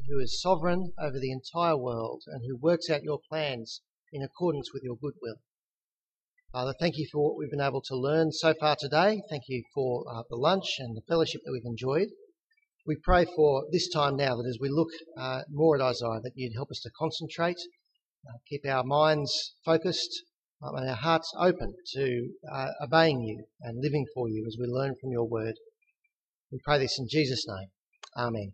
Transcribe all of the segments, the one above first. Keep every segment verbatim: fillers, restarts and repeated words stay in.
who is sovereign over the entire world and who works out your plans in accordance with your good will. Father, thank you for what we've been able to learn so far today. Thank you for uh, the lunch and the fellowship that we've enjoyed. We pray for this time now that as we look uh, more at Isaiah, that you'd help us to concentrate, uh, keep our minds focused, uh, and our hearts open to uh, obeying you and living for you as we learn from your word. We pray this in Jesus' name. Amen.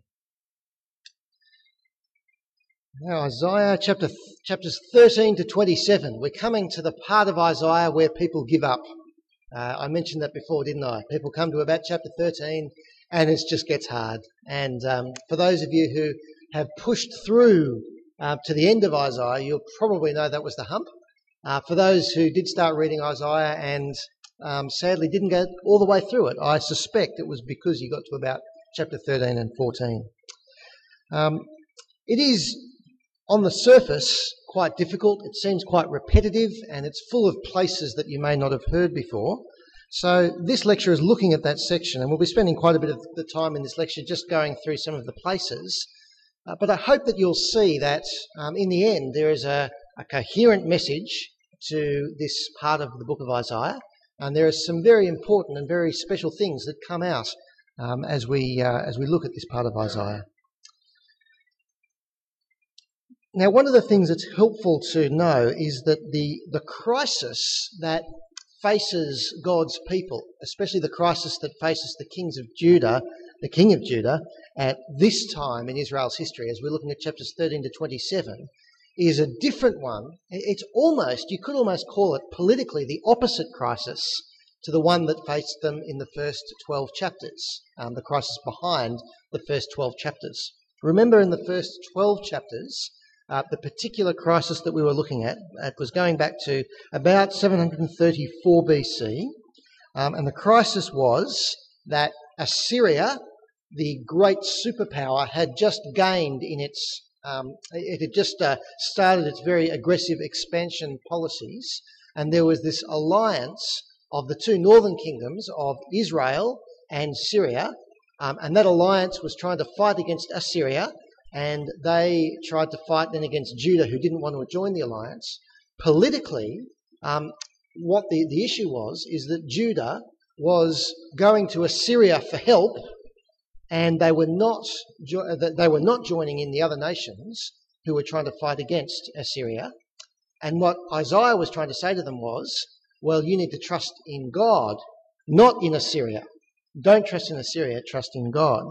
Now, Isaiah chapter chapters thirteen to twenty-seven. We're coming to the part of Isaiah where people give up. Uh, I mentioned that before, didn't I? People come to about chapter thirteen and it just gets hard. And um, for those of you who have pushed through uh, to the end of Isaiah, you'll probably know that was the hump. Uh, for those who did start reading Isaiah and um, sadly didn't go all the way through it, I suspect it was because you got to about chapter thirteen and fourteen. Um, it is, on the surface, quite difficult. It seems quite repetitive and it's full of places that you may not have heard before. So this lecture is looking at that section, and we'll be spending quite a bit of the time in this lecture just going through some of the places. Uh, but I hope that you'll see that um, in the end there is a, a coherent message to this part of the book of Isaiah, and there are some very important and very special things that come out um, as we uh, as we look at this part of Isaiah. Now, one of the things that's helpful to know is that the, the crisis that faces God's people, especially the crisis that faces the kings of Judah, the king of Judah, at this time in Israel's history, as we're looking at chapters thirteen to twenty-seven, is a different one. It's almost, you could almost call it politically the opposite crisis to the one that faced them in the first twelve chapters, um, the crisis behind the first twelve chapters. Remember, in the first twelve chapters, Uh, the particular crisis that we were looking at, it was going back to about seven thirty-four B C, um, and the crisis was that Assyria, the great superpower, had just gained in its, um, it had just uh, started its very aggressive expansion policies, and there was this alliance of the two northern kingdoms of Israel and Syria, um, and that alliance was trying to fight against Assyria. And they tried to fight then against Judah, who didn't want to join the alliance. Politically, um, what the, the issue was is that Judah was going to Assyria for help, and they were not jo- they were not joining in the other nations who were trying to fight against Assyria. And what Isaiah was trying to say to them was, well, you need to trust in God, not in Assyria. Don't trust in Assyria, trust in God.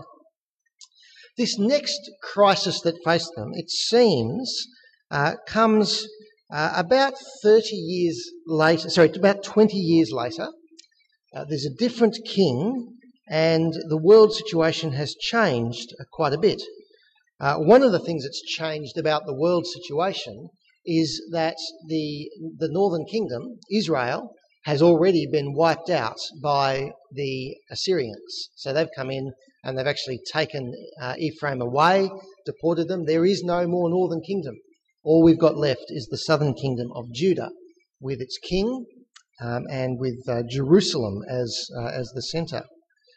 This next crisis that faced them, it seems, uh, comes uh, about thirty years later, sorry, about twenty years later. Uh, there's a different king, and the world situation has changed uh, quite a bit. Uh, one of the things that's changed about the world situation is that the, the northern kingdom, Israel, has already been wiped out by the Assyrians. So they've come in and they've actually taken uh, Ephraim away, deported them. There is no more northern kingdom. All we've got left is the southern kingdom of Judah, with its king um, and with uh, Jerusalem as uh, as the centre.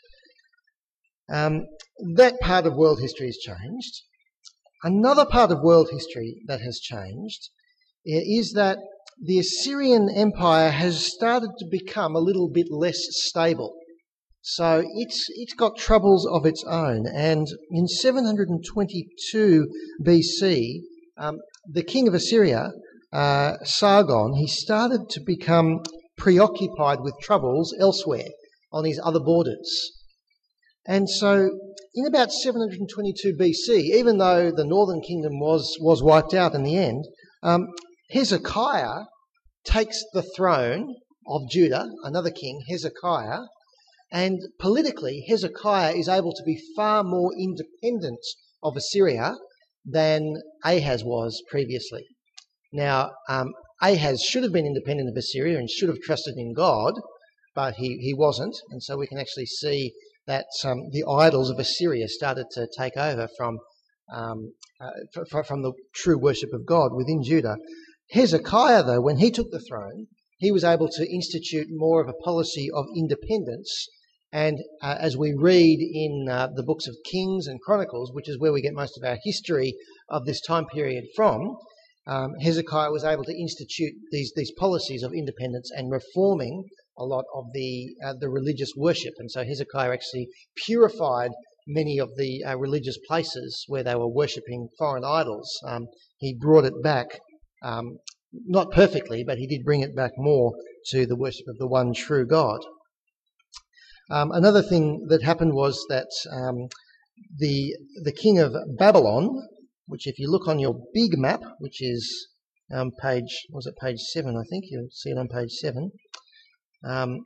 Um, that part of world history has changed. Another part of world history that has changed is that the Assyrian Empire has started to become a little bit less stable. So it's it's got troubles of its own. And in seven twenty-two B C, um, the king of Assyria, uh, Sargon, he started to become preoccupied with troubles elsewhere on his other borders. And so in about seven twenty-two B C, even though the northern kingdom was, was wiped out in the end, um, Hezekiah takes the throne of Judah, another king, Hezekiah, and politically Hezekiah is able to be far more independent of Assyria than Ahaz was previously. Now, um, Ahaz should have been independent of Assyria and should have trusted in God, but he, he wasn't, and so we can actually see that um, the idols of Assyria started to take over from, um, uh, f- from the true worship of God within Judah. Hezekiah, though, when he took the throne, he was able to institute more of a policy of independence And uh, as we read in uh, the books of Kings and Chronicles, which is where we get most of our history of this time period from, um, Hezekiah was able to institute these these policies of independence and reforming a lot of the uh, the religious worship. And so Hezekiah actually purified many of the uh, religious places where they were worshipping foreign idols. Um, he brought it back, um, not perfectly, but he did bring it back more to the worship of the one true God. Um, another thing that happened was that um, the the king of Babylon, which if you look on your big map, which is um, page, was it page seven, I think, you'll see it on page seven. Um,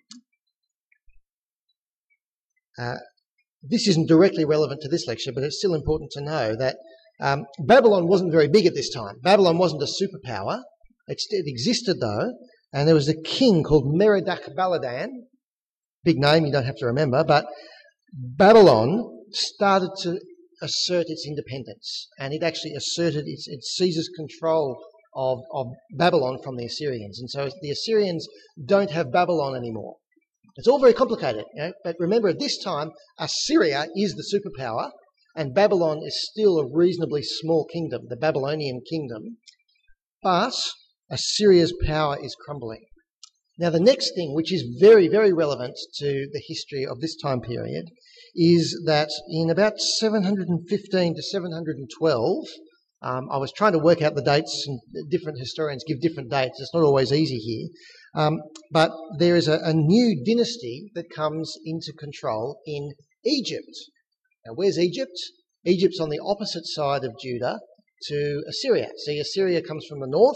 uh, this isn't directly relevant to this lecture, but it's still important to know that um, Babylon wasn't very big at this time. Babylon wasn't a superpower. It, it existed though, and there was a king called Merodach Baladan. Big name, you don't have to remember, but Babylon started to assert its independence, and it actually asserted its, it seizes control of, of Babylon from the Assyrians. And so the Assyrians don't have Babylon anymore. It's all very complicated, you know? But remember, at this time, Assyria is the superpower, and Babylon is still a reasonably small kingdom, the Babylonian kingdom, but Assyria's power is crumbling. Now, the next thing, which is very, very relevant to the history of this time period, is that in about seven hundred fifteen to seven hundred twelve, um, I was trying to work out the dates, and different historians give different dates. It's not always easy here. Um, but there is a, a new dynasty that comes into control in Egypt. Now, where's Egypt? Egypt's on the opposite side of Judah to Assyria. See, Assyria comes from the north.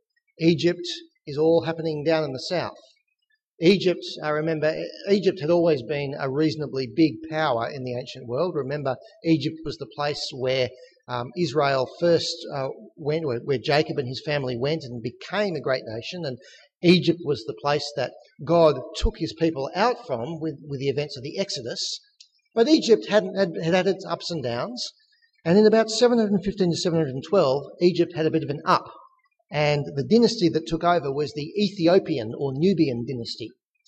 Egypt is all happening down in the south. Egypt, I remember, Egypt had always been a reasonably big power in the ancient world. Remember, Egypt was the place where um, Israel first uh, went, where, where Jacob and his family went and became a great nation, and Egypt was the place that God took his people out from with, with the events of the Exodus. But Egypt hadn't, had, had had its ups and downs, and in about seven hundred fifteen to seven hundred twelve, Egypt had a bit of an up. And the dynasty that took over was the Ethiopian or Nubian dynasty.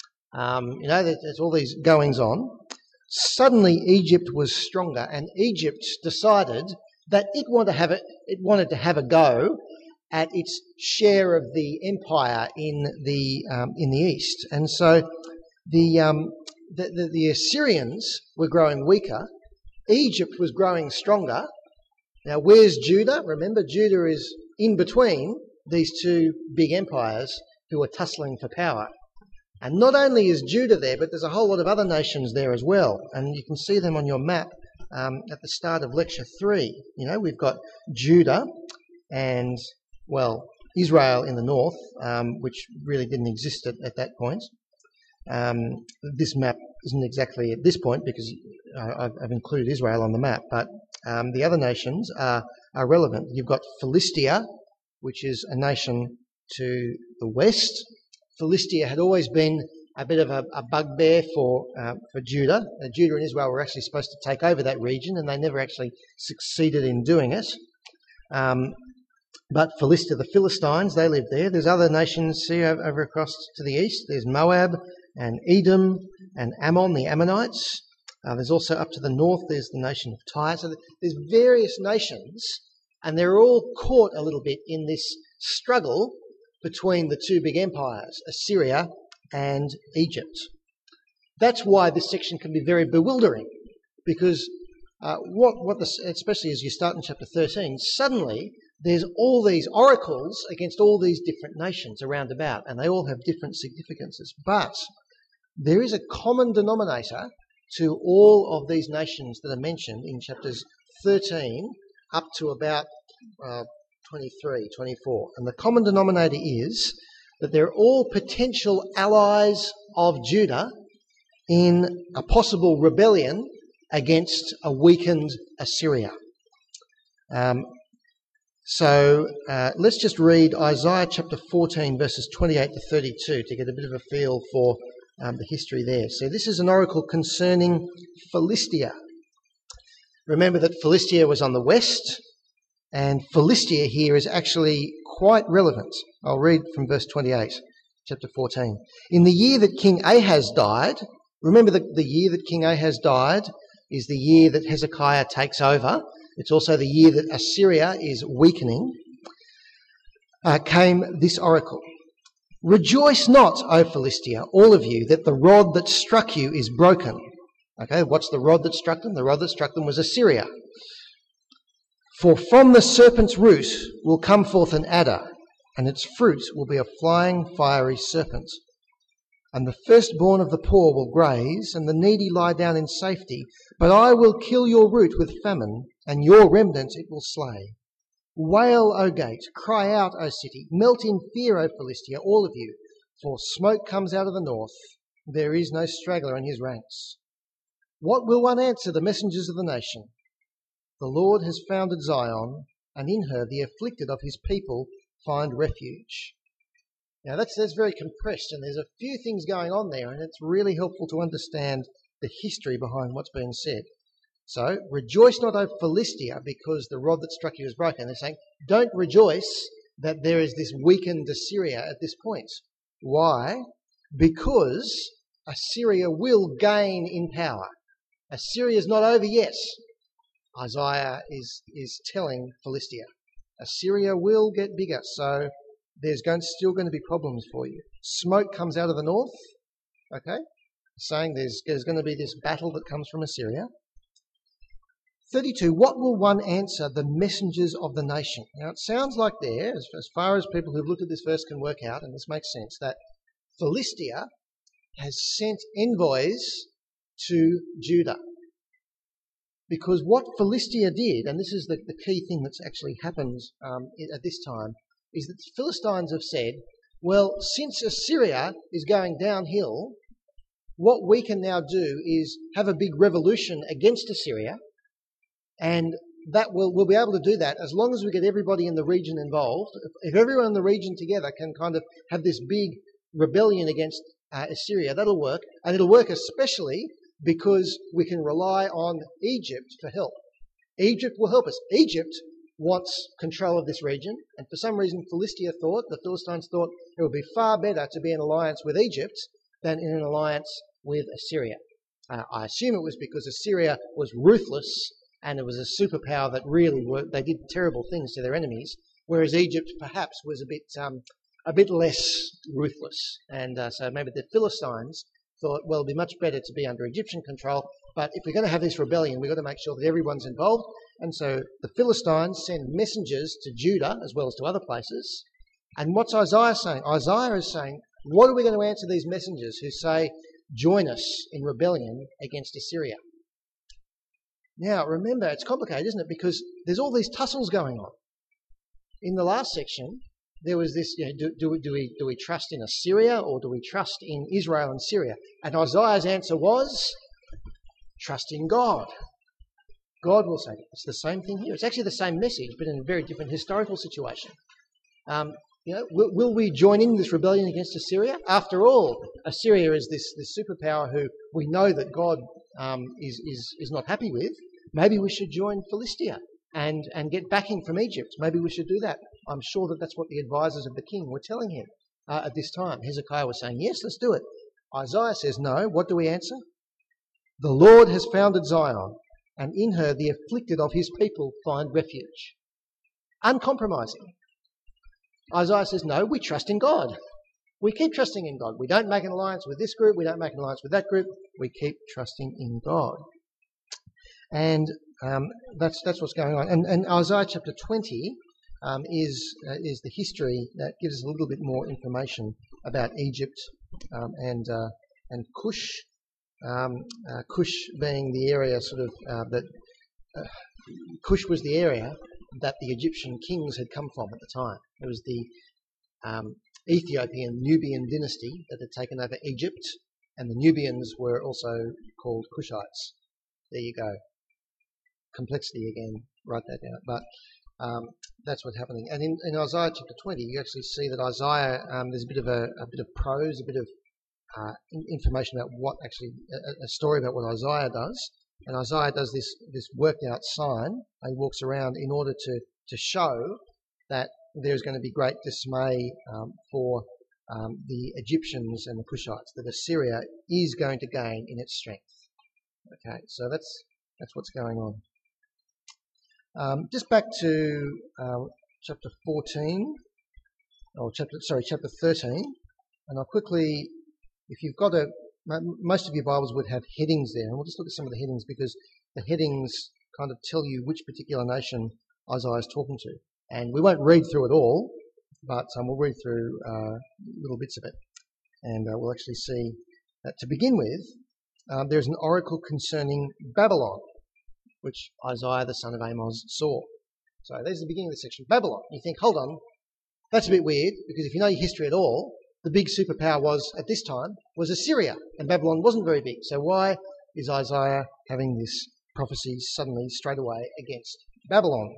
Um, you know, there's, there's all these goings on. Suddenly, Egypt was stronger, and Egypt decided that it wanted to have a, it wanted to have a go at its share of the empire in the um, in the east. And so, the, um, the, the the Assyrians were growing weaker. Egypt was growing stronger. Now, where's Judah? Remember, Judah is in between these two big empires who are tussling for power. And not only is Judah there, but there's a whole lot of other nations there as well. And you can see them on your map um, at the start of lecture three. You know, we've got Judah and, well, Israel in the north, um, which really didn't exist at, at that point. Um, this map isn't exactly at this point because uh, I've, I've included Israel on the map, but um, the other nations are, are relevant. You've got Philistia, which is a nation to the west. Philistia had always been a bit of a, a bugbear for uh, for Judah. Uh, Judah and Israel were actually supposed to take over that region, and they never actually succeeded in doing it. Um, but Philistia, the Philistines, they lived there. There's other nations here over across to the east. There's Moab and Edom and Ammon, the Ammonites. Uh, there's also up to the north, there's the nation of Tyre. So there's various nations, and they're all caught a little bit in this struggle between the two big empires, Assyria and Egypt. That's why this section can be very bewildering, because uh, what, what the, especially as you start in chapter thirteen, suddenly there's all these oracles against all these different nations around about, and they all have different significances. But there is a common denominator to all of these nations that are mentioned in chapters thirteen up to about uh, twenty-three, twenty-four. And the common denominator is that they're all potential allies of Judah in a possible rebellion against a weakened Assyria. Um, so uh, let's just read Isaiah chapter fourteen, verses twenty-eight to thirty-two to get a bit of a feel for um, the history there. So this is an oracle concerning Philistia. Remember that Philistia was on the west, and Philistia here is actually quite relevant. I'll read from verse twenty-eight, chapter fourteen. In the year that King Ahaz died, Remember, the, the year that King Ahaz died is the year that Hezekiah takes over. It's also the year that Assyria is weakening. Uh, came this oracle. Rejoice not, O Philistia, all of you, that the rod that struck you is broken. Okay, what's the rod that struck them? The rod that struck them was Assyria. For from the serpent's root will come forth an adder, and its fruit will be a flying fiery serpent. And the firstborn of the poor will graze, and the needy lie down in safety. But I will kill your root with famine, and your remnant it will slay. Wail, O gate, cry out, O city, melt in fear, O Philistia, all of you, for smoke comes out of the north, there is no straggler in his ranks. What will one answer the messengers of the nation? The Lord has founded Zion, and in her the afflicted of his people find refuge. Now that's, that's very compressed, and there's a few things going on there, and it's really helpful to understand the history behind what's being said. So, rejoice not, O Philistia, because the rod that struck you is broken. They're saying, don't rejoice that there is this weakened Assyria at this point. Why? Because Assyria will gain in power. Assyria is not over yet. Isaiah is, is telling Philistia, Assyria will get bigger, so there's going, still going to be problems for you. Smoke comes out of the north, okay, saying there's, there's going to be this battle that comes from Assyria. thirty-two, what will one answer the messengers of the nation? Now it sounds like there, as, as far as people who've looked at this verse can work out, and this makes sense, that Philistia has sent envoys to Judah. Because what Philistia did, and this is the, the key thing that's actually happened um, at this time, is that the Philistines have said, well, since Assyria is going downhill, what we can now do is have a big revolution against Assyria, and that will we'll be able to do that as long as we get everybody in the region involved. If, if everyone in the region together can kind of have this big rebellion against uh, Assyria, that'll work. And it'll work especially because we can rely on Egypt for help. Egypt will help us. Egypt wants control of this region, and for some reason Philistia thought, the Philistines thought, it would be far better to be in alliance with Egypt than in an alliance with Assyria. Uh, I assume it was because Assyria was ruthless and it was a superpower that really worked. They did terrible things to their enemies, whereas Egypt perhaps was a bit um, a bit less ruthless. And uh, so maybe the Philistines thought, well, it'd be much better to be under Egyptian control, but if we're going to have this rebellion, we've got to make sure that everyone's involved. And so the Philistines send messengers to Judah as well as to other places. And what's Isaiah saying? Isaiah is saying, what are we going to answer these messengers who say, join us in rebellion against Assyria? Now, remember, it's complicated, isn't it? Because there's all these tussles going on. In the last section, there was this, you know, do, do, we, do, we, do we trust in Assyria or do we trust in Israel and Syria? And Isaiah's answer was, trust in God. God will say it. It's the same thing here. It's actually the same message, but in a very different historical situation. Um, you know, will, will we join in this rebellion against Assyria? After all, Assyria is this, this superpower who we know that God um, is, is, is not happy with. Maybe we should join Philistia and, and get backing from Egypt. Maybe we should do that. I'm sure that that's what the advisors of the king were telling him uh, at this time. Hezekiah was saying, yes, let's do it. Isaiah says, no. What do we answer? The Lord has founded Zion, and in her the afflicted of his people find refuge. Uncompromising. Isaiah says, no, we trust in God. We keep trusting in God. We don't make an alliance with this group. We don't make an alliance with that group. We keep trusting in God. And um, that's that's what's going on. And, and Isaiah chapter twenty um, is uh, is the history that gives us a little bit more information about Egypt um, and uh, and Cush. Um, uh, Cush being the area sort of uh, that uh, Cush was the area that the Egyptian kings had come from at the time. It was the um, Ethiopian Nubian dynasty that had taken over Egypt, and the Nubians were also called Cushites. There you go. Complexity again, write that down. But um, that's what's happening. And in, in Isaiah chapter twenty, you actually see that Isaiah, um, there's a bit of a, a bit of prose, a bit of uh, information about what actually, a, a story about what Isaiah does. And Isaiah does this this worked out sign. He walks around in order to, to show that there's going to be great dismay um, for um, the Egyptians and the Cushites, that Assyria is going to gain in its strength. Okay, so that's that's what's going on. Um, just back to uh, chapter fourteen, or chapter sorry, chapter thirteen, and I'll quickly, if you've got a, most of your Bibles would have headings there, and we'll just look at some of the headings because the headings kind of tell you which particular nation Isaiah is talking to. And we won't read through it all, but um, we'll read through uh, little bits of it. And uh, we'll actually see that to begin with, um, there's an oracle concerning Babylon, which Isaiah the son of Amos saw. So there's the beginning of the section. Babylon. You think, hold on, that's a bit weird, because if you know your history at all, the big superpower was, at this time, was Assyria, and Babylon wasn't very big. So why is Isaiah having this prophecy suddenly, straight away, against Babylon?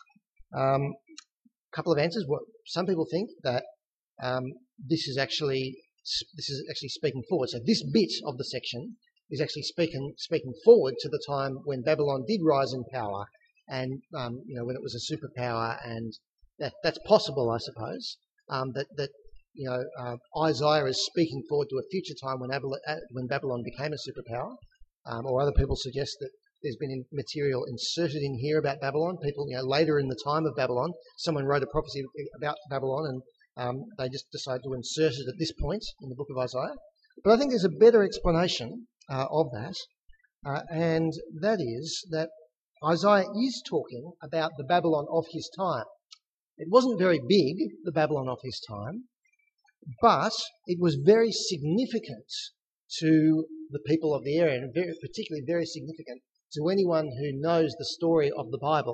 Um, a couple of answers. What some people think that um, this is actually this is actually speaking forward. So this bit of the section is actually speaking speaking forward to the time when Babylon did rise in power, and um, you know when it was a superpower, and that that's possible, I suppose. Um, that that you know uh, Isaiah is speaking forward to a future time when Babylon, when Babylon became a superpower, um, or other people suggest that there's been material inserted in here about Babylon. People, you know, later in the time of Babylon, someone wrote a prophecy about Babylon, and um, they just decided to insert it at this point in the book of Isaiah. But I think there's a better explanation uh, of that, uh, and that is that Isaiah is talking about the Babylon of his time. It wasn't very big, the Babylon of his time, but it was very significant to the people of the area, and very, particularly very significant to anyone who knows the story of the Bible,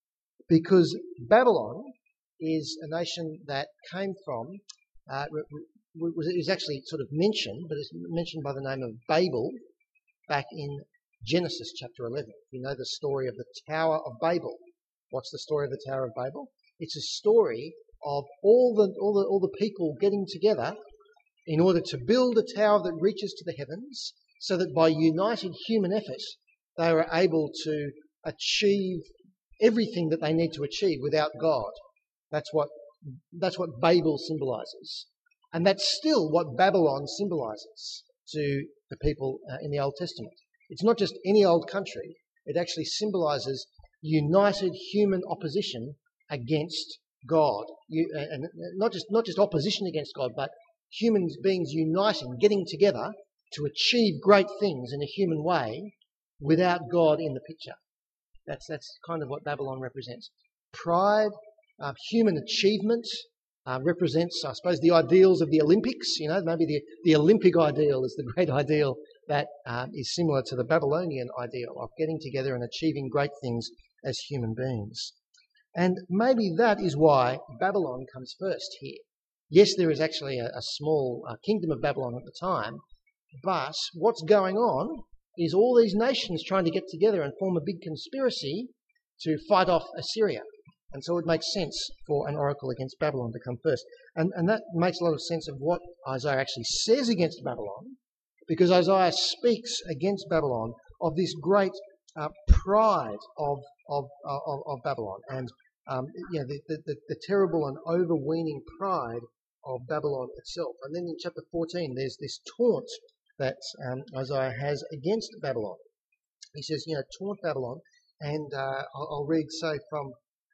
because Babylon is a nation that came from, uh, was, is actually sort of mentioned, but it's mentioned by the name of Babel back in Genesis chapter eleven. You know the story of the Tower of Babel. What's the story of the Tower of Babel? It's a story of all the all the all the people getting together in order to build a tower that reaches to the heavens, so that by united human effort they were able to achieve everything that they need to achieve without God. That's what that's what Babel symbolises. And that's still what Babylon symbolises to the people uh, in the Old Testament. It's not just any old country. It actually symbolises united human opposition against God. You, and not just not just opposition against God, but human beings uniting, getting together to achieve great things in a human way without God in the picture. That's that's kind of what Babylon represents. Pride, uh, human achievement uh, represents, I suppose, the ideals of the Olympics. You know, maybe the, the Olympic ideal is the great ideal that um, is similar to the Babylonian ideal of getting together and achieving great things as human beings. And maybe that is why Babylon comes first here. Yes, there is actually a, a small uh, kingdom of Babylon at the time, but what's going on is all these nations trying to get together and form a big conspiracy to fight off Assyria. And so it makes sense for an oracle against Babylon to come first. And, and that makes a lot of sense of what Isaiah actually says against Babylon, because Isaiah speaks against Babylon of this great uh, pride of, of, of, of Babylon, and um, you know, the, the, the terrible and overweening pride of Babylon itself. And then in chapter fourteen, there's this taunt that um, Isaiah has against Babylon. He says, you know, taunt Babylon, and uh, I'll, I'll read, say, from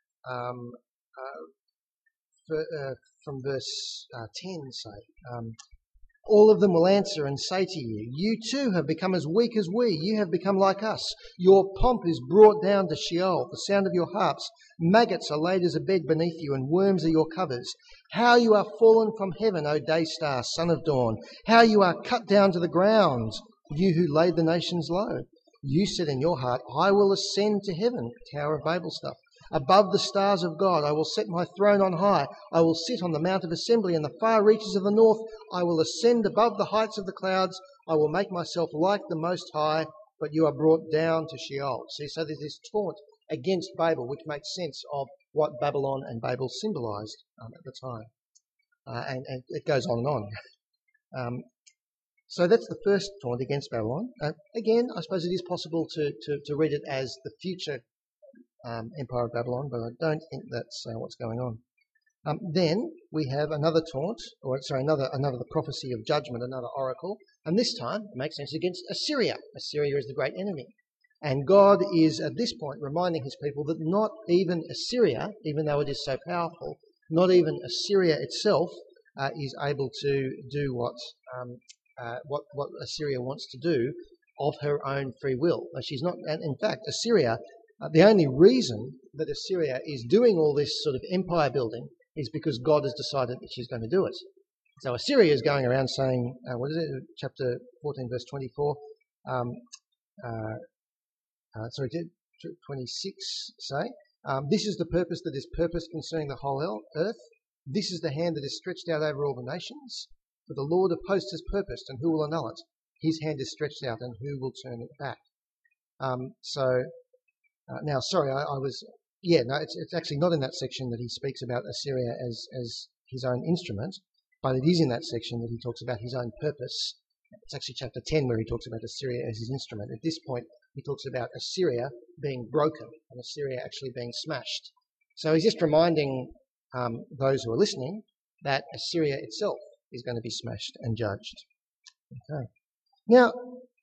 um, uh, for, uh, from verse uh, ten, say, um, all of them will answer and say to you, you too have become as weak as we. You have become like us. Your pomp is brought down to Sheol. The sound of your harps. Maggots are laid as a bed beneath you, and worms are your covers. How you are fallen from heaven, O day star, son of dawn. How you are cut down to the ground, you who laid the nations low. You said in your heart, I will ascend to heaven, Tower of Babel stuff. Above the stars of God, I will set my throne on high. I will sit on the Mount of Assembly in the far reaches of the north. I will ascend above the heights of the clouds. I will make myself like the Most High, but you are brought down to Sheol. See, so there's this taunt against Babel, which makes sense of what Babylon and Babel symbolised um, at the time. Uh, and, and it goes on and on. Um, so that's the first taunt against Babylon. Uh, again, I suppose it is possible to, to, to read it as the future Um, Empire of Babylon, but I don't think that's uh, what's going on. Um, then we have another taunt, or sorry, another another the prophecy of judgment, another oracle, and this time it makes sense against Assyria. Assyria is the great enemy. And God is at this point reminding his people that not even Assyria, even though it is so powerful, not even Assyria itself uh, is able to do what, um, uh, what what Assyria wants to do of her own free will. She's not, and in fact, Assyria, uh, the only reason that Assyria is doing all this sort of empire building is because God has decided that she's going to do it. So Assyria is going around saying, uh, what is it, chapter fourteen, verse twenty-four, um, uh, uh, sorry, twenty-six, say, um, this is the purpose that is purposed concerning the whole earth. This is the hand that is stretched out over all the nations. For the Lord of hosts has purposed, and who will annul it? His hand is stretched out, and who will turn it back? Um, so, uh, now, sorry, I, I was... Yeah, no, it's, it's actually not in that section that he speaks about Assyria as, as his own instrument, but it is in that section that he talks about his own purpose. It's actually chapter ten where he talks about Assyria as his instrument. At this point, he talks about Assyria being broken and Assyria actually being smashed. So he's just reminding um, those who are listening that Assyria itself is going to be smashed and judged. Okay. Now,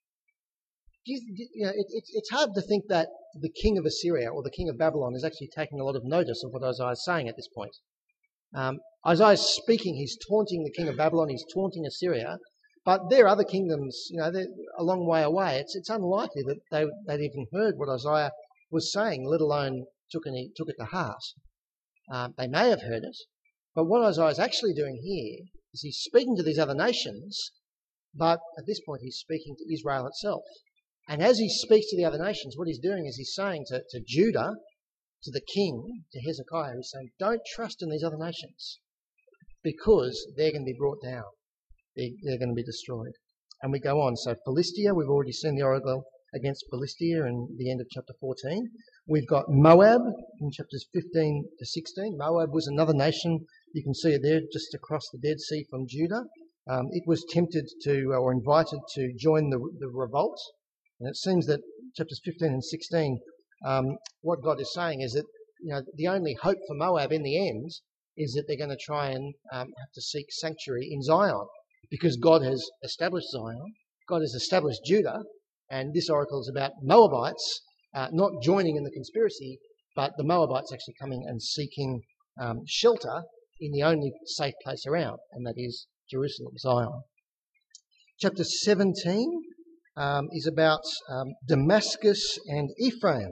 You, you know, it, it, it's hard to think that the king of Assyria or the king of Babylon is actually taking a lot of notice of what Isaiah is saying at this point. Um, Isaiah is speaking, he's taunting the king of Babylon, he's taunting Assyria, but there are other kingdoms, you know, they're a long way away. It's it's unlikely that they, they'd even heard what Isaiah was saying, let alone took, any, took it to heart. Um, they may have heard it, but what Isaiah is actually doing here is he's speaking to these other nations, but at this point he's speaking to Israel itself. And as he speaks to the other nations, what he's doing is he's saying to, to Judah, to the king, to Hezekiah, he's saying, don't trust in these other nations because they're going to be brought down. They're, they're going to be destroyed. And we go on. So Philistia, we've already seen the oracle against Philistia in the end of chapter fourteen. We've got Moab in chapters fifteen to sixteen. Moab was another nation. You can see it there just across the Dead Sea from Judah. Um, it was tempted to, or invited to join the, the revolt. And it seems that chapters fifteen and sixteen, um, what God is saying is that, you know, the only hope for Moab in the end is that they're going to try and um, have to seek sanctuary in Zion, because God has established Zion, God has established Judah, and this oracle is about Moabites uh, not joining in the conspiracy, but the Moabites actually coming and seeking um, shelter in the only safe place around, and that is Jerusalem, Zion. Chapter seventeen. Um, is about um, Damascus and Ephraim.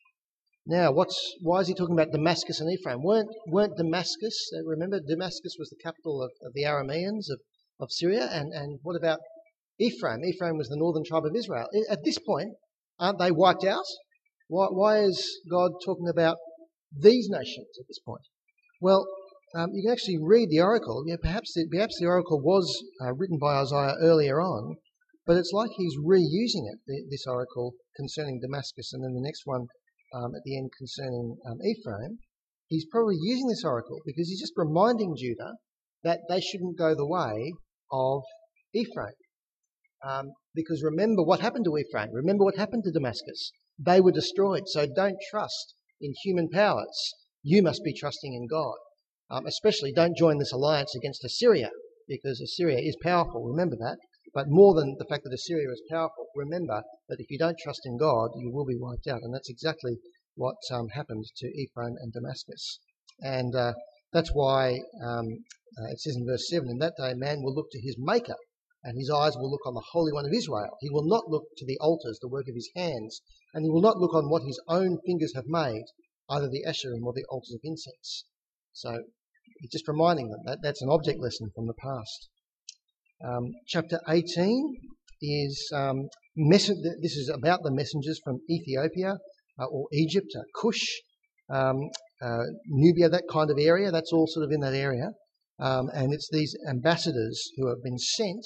Now, what's why is he talking about Damascus and Ephraim? Weren't weren't Damascus? Uh, remember, Damascus was the capital of, of the Arameans of, of Syria, and and what about Ephraim? Ephraim was the northern tribe of Israel. At this point, aren't they wiped out? Why why is God talking about these nations at this point? Well, um, you can actually read the oracle. Yeah, perhaps the, perhaps the oracle was uh, written by Isaiah earlier on. But it's like he's reusing it, this oracle concerning Damascus, and then the next one um, at the end concerning um, Ephraim. He's probably using this oracle because he's just reminding Judah that they shouldn't go the way of Ephraim. Um, because remember what happened to Ephraim. Remember what happened to Damascus. They were destroyed. So don't trust in human powers. You must be trusting in God. Um, especially don't join this alliance against Assyria, because Assyria is powerful. Remember that. But more than the fact that Assyria is powerful, remember that if you don't trust in God, you will be wiped out. And that's exactly what um, happened to Ephraim and Damascus. And uh, that's why um, uh, it says in verse seven, in that day man will look to his maker, and his eyes will look on the Holy One of Israel. He will not look to the altars, the work of his hands, and he will not look on what his own fingers have made, either the Asherim or the altars of incense. So he's just reminding them that that's an object lesson from the past. Um, chapter eighteen is um, mess- this is about the messengers from Ethiopia uh, or Egypt, uh, Cush, um, uh, Nubia, that kind of area. That's all sort of in that area, um, and it's these ambassadors who have been sent,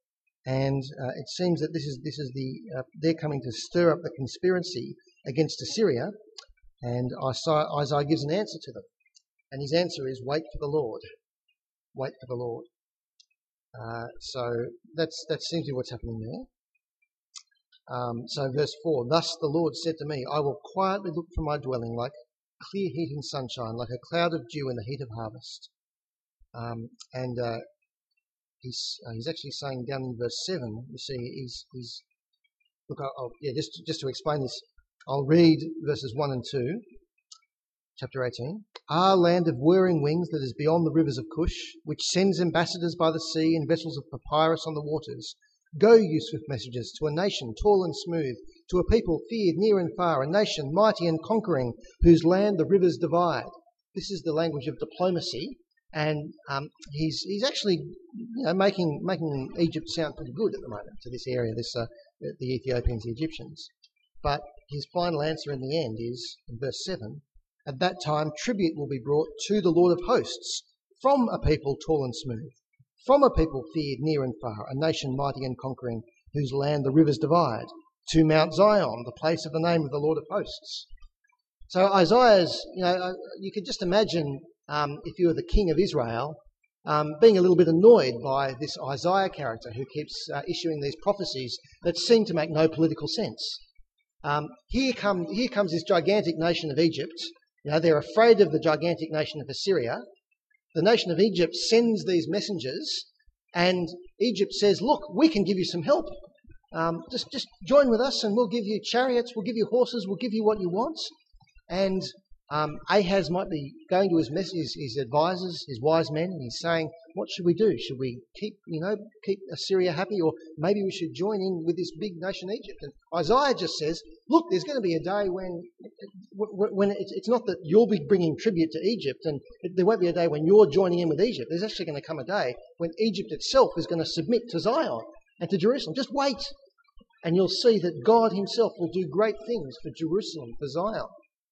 and uh, it seems that this is this is the uh, they're coming to stir up the conspiracy against Assyria, and Isaiah, Isaiah gives an answer to them, and his answer is wait for the Lord, wait for the Lord. Uh, so that's that seems to be what's happening there. Um, so verse four, thus the Lord said to me, I will quietly look for my dwelling like clear heat and sunshine, like a cloud of dew in the heat of harvest. Um, and uh, he's uh, he's actually saying down in verse seven, you see, he's, he's look, I'll, I'll, yeah, just, just to explain this, I'll read verses one and two, chapter eighteen. Ah, land of whirring wings that is beyond the rivers of Cush, which sends ambassadors by the sea and vessels of papyrus on the waters. Go, you swift messengers, to a nation tall and smooth, to a people feared near and far, a nation mighty and conquering, whose land the rivers divide. This is the language of diplomacy, and um, he's he's actually you know, making making Egypt sound pretty good at the moment to this area, this uh, the Ethiopians, the Egyptians. But his final answer in the end is, in verse seven, at that time tribute will be brought to the Lord of hosts from a people tall and smooth, from a people feared near and far, a nation mighty and conquering, whose land the rivers divide, to Mount Zion, the place of the name of the Lord of hosts. So Isaiah's, you know, you could just imagine um, if you were the king of Israel, um, being a little bit annoyed by this Isaiah character who keeps uh, issuing these prophecies that seem to make no political sense. Um, here, come, here comes this gigantic nation of Egypt. You know, they're afraid of the gigantic nation of Assyria. The nation of Egypt sends these messengers, and Egypt says, look, we can give you some help. Um, just, just join with us and we'll give you chariots, we'll give you horses, we'll give you what you want. And um, Ahaz might be going to his, mess- his, his advisors, his wise men, and he's saying, what should we do? Should we keep, you know, keep Assyria happy, or maybe we should join in with this big nation Egypt? And Isaiah just says, look, there's going to be a day when, when it's, it's not that you'll be bringing tribute to Egypt, and there won't be a day when you're joining in with Egypt. There's actually going to come a day when Egypt itself is going to submit to Zion and to Jerusalem. Just wait, and you'll see that God himself will do great things for Jerusalem, for Zion.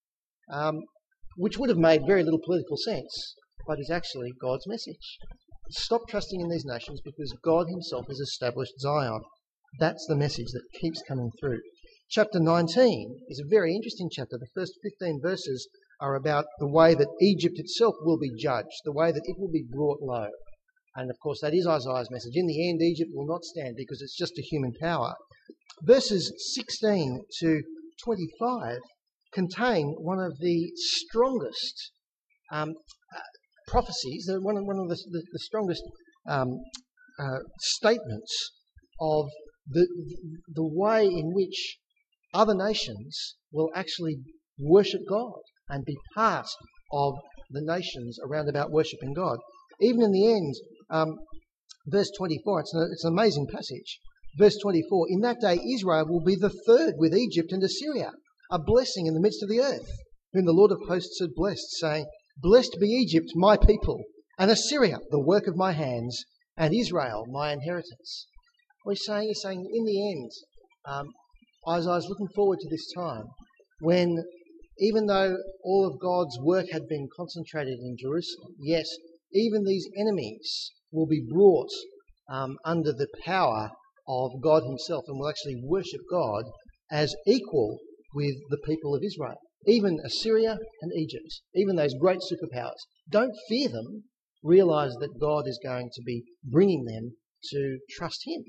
Um, which would have made very little political sense, but is actually God's message. Stop trusting in these nations because God himself has established Zion. That's the message that keeps coming through. Chapter nineteen is a very interesting chapter. The first fifteen verses are about the way that Egypt itself will be judged, the way that it will be brought low. And of course that is Isaiah's message. In the end, Egypt will not stand because it's just a human power. Verses sixteen to twenty-five contain one of the strongest um, uh, prophecies, one of, one of the, the, the strongest um, uh, statements of the, the way in which other nations will actually worship God and be part of the nations around about worshipping God. Even in the end, um, verse twenty-four, it's an, it's an amazing passage. Verse twenty-four, in that day Israel will be the third with Egypt and Assyria, a blessing in the midst of the earth, whom the Lord of hosts had blessed, saying, blessed be Egypt, my people, and Assyria, the work of my hands, and Israel, my inheritance. What he's saying is saying, in the end, um, Isaiah's looking forward to this time when, even though all of God's work had been concentrated in Jerusalem, yes, even these enemies will be brought um, under the power of God himself and will actually worship God as equal with the people of Israel. Even Assyria and Egypt, even those great superpowers, don't fear them. Realise that God is going to be bringing them to trust him.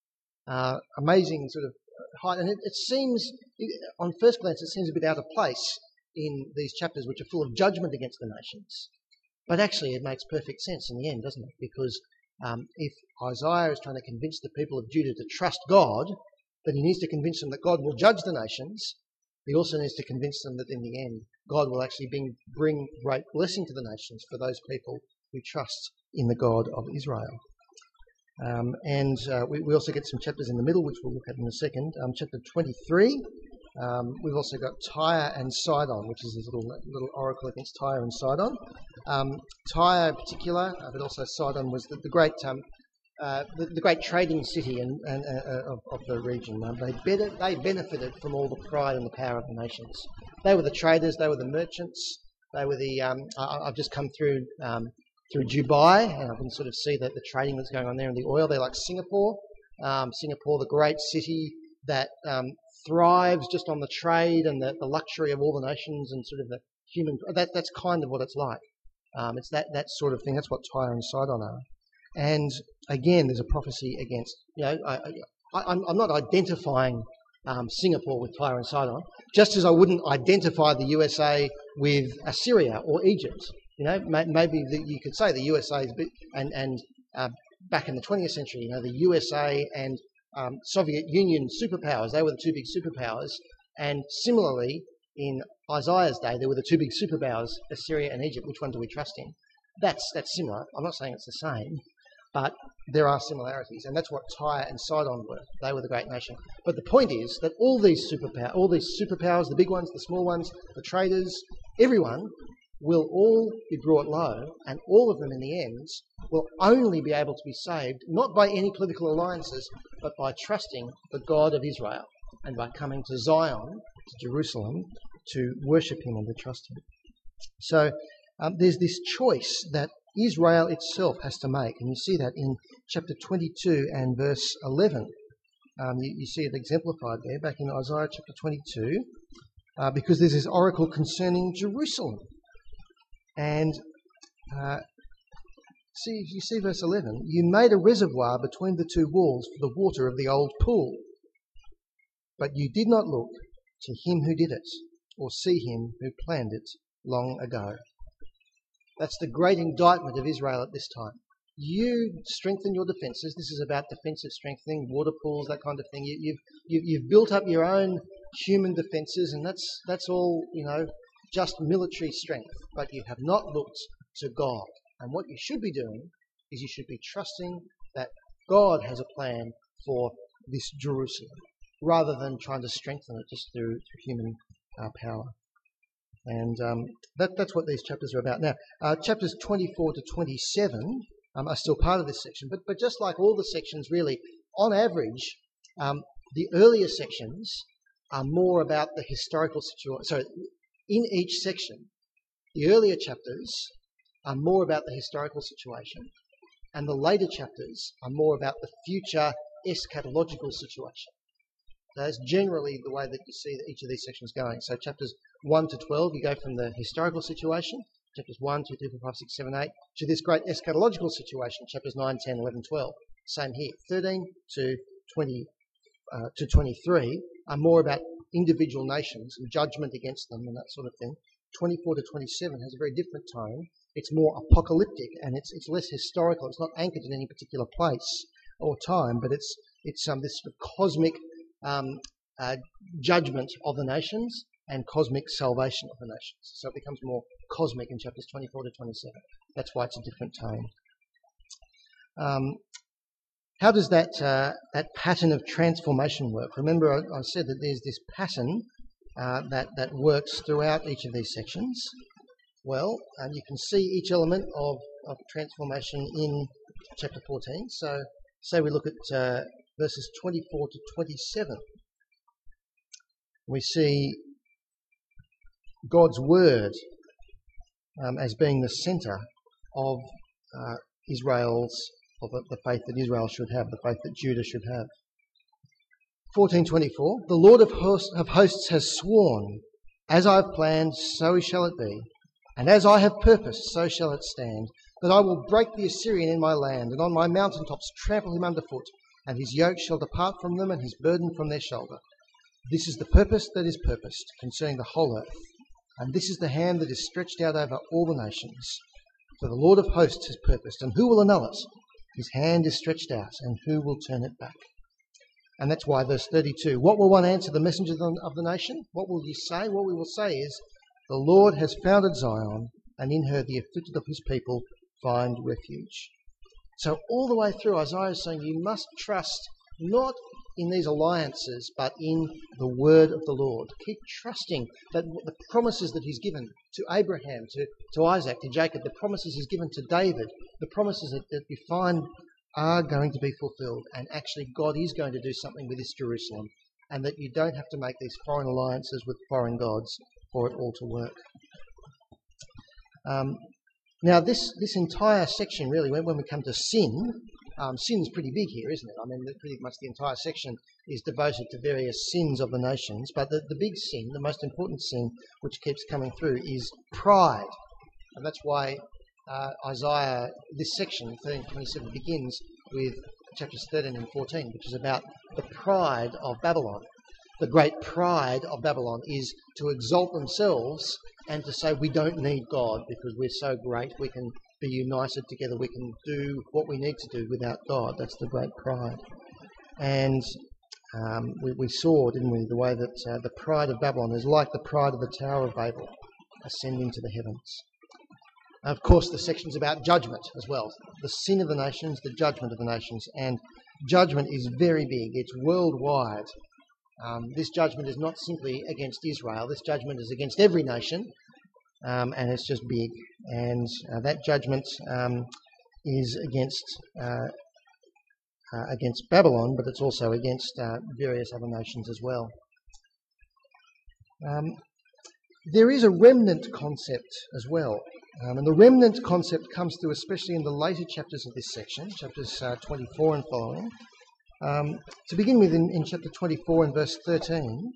Uh, amazing sort of height. And it, it seems, on first glance, it seems a bit out of place in these chapters which are full of judgment against the nations. But actually it makes perfect sense in the end, doesn't it? Because um, if Isaiah is trying to convince the people of Judah to trust God, but he needs to convince them that God will judge the nations, he also needs to convince them that in the end, God will actually bring, bring great blessing to the nations for those people who trust in the God of Israel. Um, and uh, we, we also get some chapters in the middle, which we'll look at in a second. Um, chapter twenty-three, um, we've also got Tyre and Sidon, which is this little, little oracle against Tyre and Sidon. Um, Tyre in particular, uh, but also Sidon, was the, the great um, uh, the, the great trading city and, and, uh, of, of the region. Um, they, better, they benefited from all the pride and the power of the nations. They were the traders, they were the merchants, they were the... Um, I, I've just come through... Um, through Dubai, and I can sort of see that the trading that's going on there in the oil. They're like Singapore. Um, Singapore, the great city that um, thrives just on the trade and the, the luxury of all the nations and sort of the human... That, that's kind of what it's like. Um, it's that, that sort of thing. That's what Tyre and Sidon are. And again, there's a prophecy against... You know, I, I, I'm, I'm not identifying um, Singapore with Tyre and Sidon, just as I wouldn't identify the U S A with Assyria or Egypt. You know, may, maybe the, you could say the U S A is a bit, and and uh, back in the twentieth century, you know, the U S A and um, Soviet Union superpowers, they were the two big superpowers. And similarly, in Isaiah's day, there were the two big superpowers, Assyria and Egypt. Which one do we trust in? That's that's similar. I'm not saying it's the same, but there are similarities, and that's what Tyre and Sidon were. They were the great nation. But the point is that all these superpowers, all these superpowers, the big ones, the small ones, the traders, everyone will all be brought low, and all of them in the end will only be able to be saved, not by any political alliances, but by trusting the God of Israel and by coming to Zion, to Jerusalem, to worship him and to trust him. So um, there's this choice that Israel itself has to make, and you see that in chapter twenty-two and verse eleven. Um, you, you see it exemplified there back in Isaiah chapter twenty-two, uh, because there's this oracle concerning Jerusalem. And uh, see, you see verse eleven. You made a reservoir between the two walls for the water of the old pool, but you did not look to him who did it, or see him who planned it long ago. That's the great indictment of Israel at this time. You strengthen your defences. This is about defensive strengthening, water pools, that kind of thing. You, you've, you've you've built up your own human defences, and that's that's all, you know, just military strength. But you have not looked to God. And what you should be doing is you should be trusting that God has a plan for this Jerusalem, rather than trying to strengthen it just through, through human uh, power. And um, that, that's what these chapters are about. Now, uh, chapters twenty-four to twenty-seven um, are still part of this section, but, but just like all the sections, really, on average, um, the earlier sections are more about the historical situation. So, in each section, the earlier chapters are more about the historical situation, and the later chapters are more about the future eschatological situation. That's generally the way that you see each of these sections going. So chapters one to twelve, you go from the historical situation, chapters one, two, three, four, five, six, seven, eight, to this great eschatological situation, chapters nine, ten, eleven, twelve. Same here. thirteen to twenty uh, to twenty-three are more about individual nations and judgment against them and that sort of thing. twenty-four to twenty-seven has a very different tone. It's more apocalyptic, and it's it's less historical. It's not anchored in any particular place or time, but it's it's um, this sort of cosmic Um, uh, judgment of the nations and cosmic salvation of the nations. So it becomes more cosmic in chapters twenty-four to twenty-seven. That's why it's a different tone. Um, how does that uh, that pattern of transformation work? Remember, I, I said that there's this pattern uh, that that works throughout each of these sections. Well, um, you can see each element of, of transformation in chapter fourteen. So, say we look at uh, verses twenty-four to twenty-seven. We see God's word um, as being the centre of uh, Israel's, of the, the faith that Israel should have, the faith that Judah should have. fourteen twenty-four, the Lord of hosts, of hosts has sworn, as I have planned, so shall it be, and as I have purposed, so shall it stand, that I will break the Assyrian in my land, and on my mountaintops trample him underfoot, and his yoke shall depart from them, and his burden from their shoulder. This is the purpose that is purposed concerning the whole earth, and this is the hand that is stretched out over all the nations. For the Lord of hosts has purposed, and who will annul it? His hand is stretched out, and who will turn it back? And that's why verse thirty-two, what will one answer the messenger of the nation? What will you say? What we will say is, the Lord has founded Zion, and in her the afflicted of his people find refuge. So all the way through, Isaiah is saying you must trust not in these alliances, but in the word of the Lord. Keep trusting that the promises that he's given to Abraham, to, to Isaac, to Jacob, the promises he's given to David, the promises that, that you find are going to be fulfilled. And actually God is going to do something with this Jerusalem, and that you don't have to make these foreign alliances with foreign gods for it all to work. Um, Now, this, this entire section, really, when, when we come to sin, um, sin's pretty big here, isn't it? I mean, pretty much the entire section is devoted to various sins of the nations. But the, the big sin, the most important sin, which keeps coming through, is pride. And that's why uh, Isaiah, this section, thirteen to twenty-seven, begins with chapters thirteen and fourteen, which is about the pride of Babylon. The great pride of Babylon is to exalt themselves and to say we don't need God because we're so great, we can be united together, we can do what we need to do without God. That's the great pride. And um, we, we saw, didn't we, the way that uh, the pride of Babylon is like the pride of the Tower of Babel, ascending to the heavens. Of course, the section's about judgment as well. The sin of the nations, the judgment of the nations. And judgment is very big. It's worldwide. Um, this judgment is not simply against Israel. This judgment is against every nation. Um, and it's just big. And uh, that judgment um, is against uh, uh, against Babylon, but it's also against uh, various other nations as well. Um, there is a remnant concept as well. Um, and the remnant concept comes through especially in the later chapters of this section, chapters uh, twenty-four and following. Um, to begin with, in, in chapter twenty-four and verse thirteen,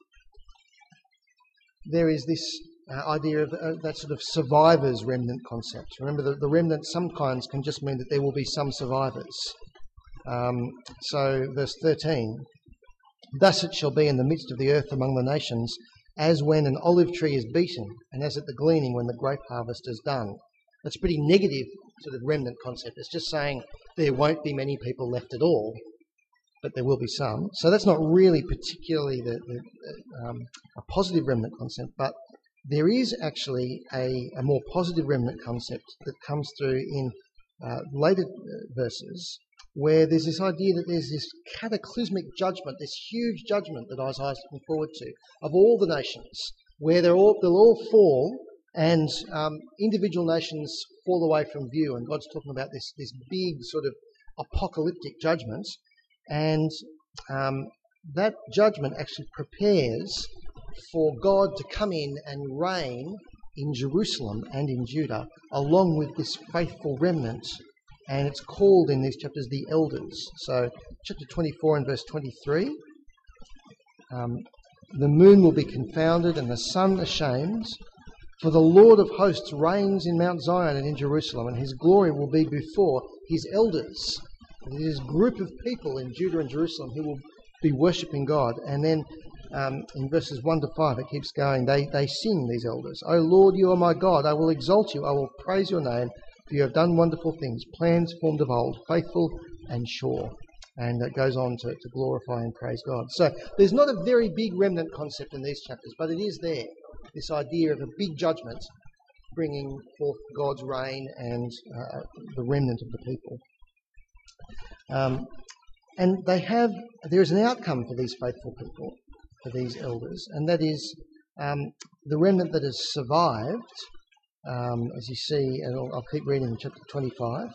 there is this uh, idea of uh, that sort of survivors remnant concept. Remember, the, the remnant sometimes can just mean that there will be some survivors. Um, so, verse thirteen, thus it shall be in the midst of the earth among the nations, as when an olive tree is beaten, and as at the gleaning when the grape harvest is done. That's a pretty negative sort of remnant concept. It's just saying there won't be many people left at all, but there will be some. So that's not really particularly the, the, um, a positive remnant concept, but there is actually a, a more positive remnant concept that comes through in uh, later verses, where there's this idea that there's this cataclysmic judgment, this huge judgment that Isaiah's looking forward to, of all the nations, where they're all, they'll all fall and um, individual nations fall away from view. And God's talking about this, this big sort of apocalyptic judgment. And um, that judgment actually prepares for God to come in and reign in Jerusalem and in Judah, along with this faithful remnant. And it's called in these chapters the elders. So chapter twenty-four and verse twenty-three, um, the moon will be confounded and the sun ashamed, for the Lord of hosts reigns in Mount Zion and in Jerusalem, and his glory will be before his elders. There's this group of people in Judah and Jerusalem who will be worshipping God. And then um, in verses one to five it keeps going. They, they sing, these elders, O Lord, you are my God. I will exalt you. I will praise your name. For you have done wonderful things, plans formed of old, faithful and sure. And it goes on to, to glorify and praise God. So there's not a very big remnant concept in these chapters, but it is there. This idea of a big judgment bringing forth God's reign and uh, the remnant of the people. Um, and they have, there is an outcome for these faithful people, for these elders, and that is um, the remnant that has survived. Um, as you see, and I'll, I'll keep reading in chapter twenty-five,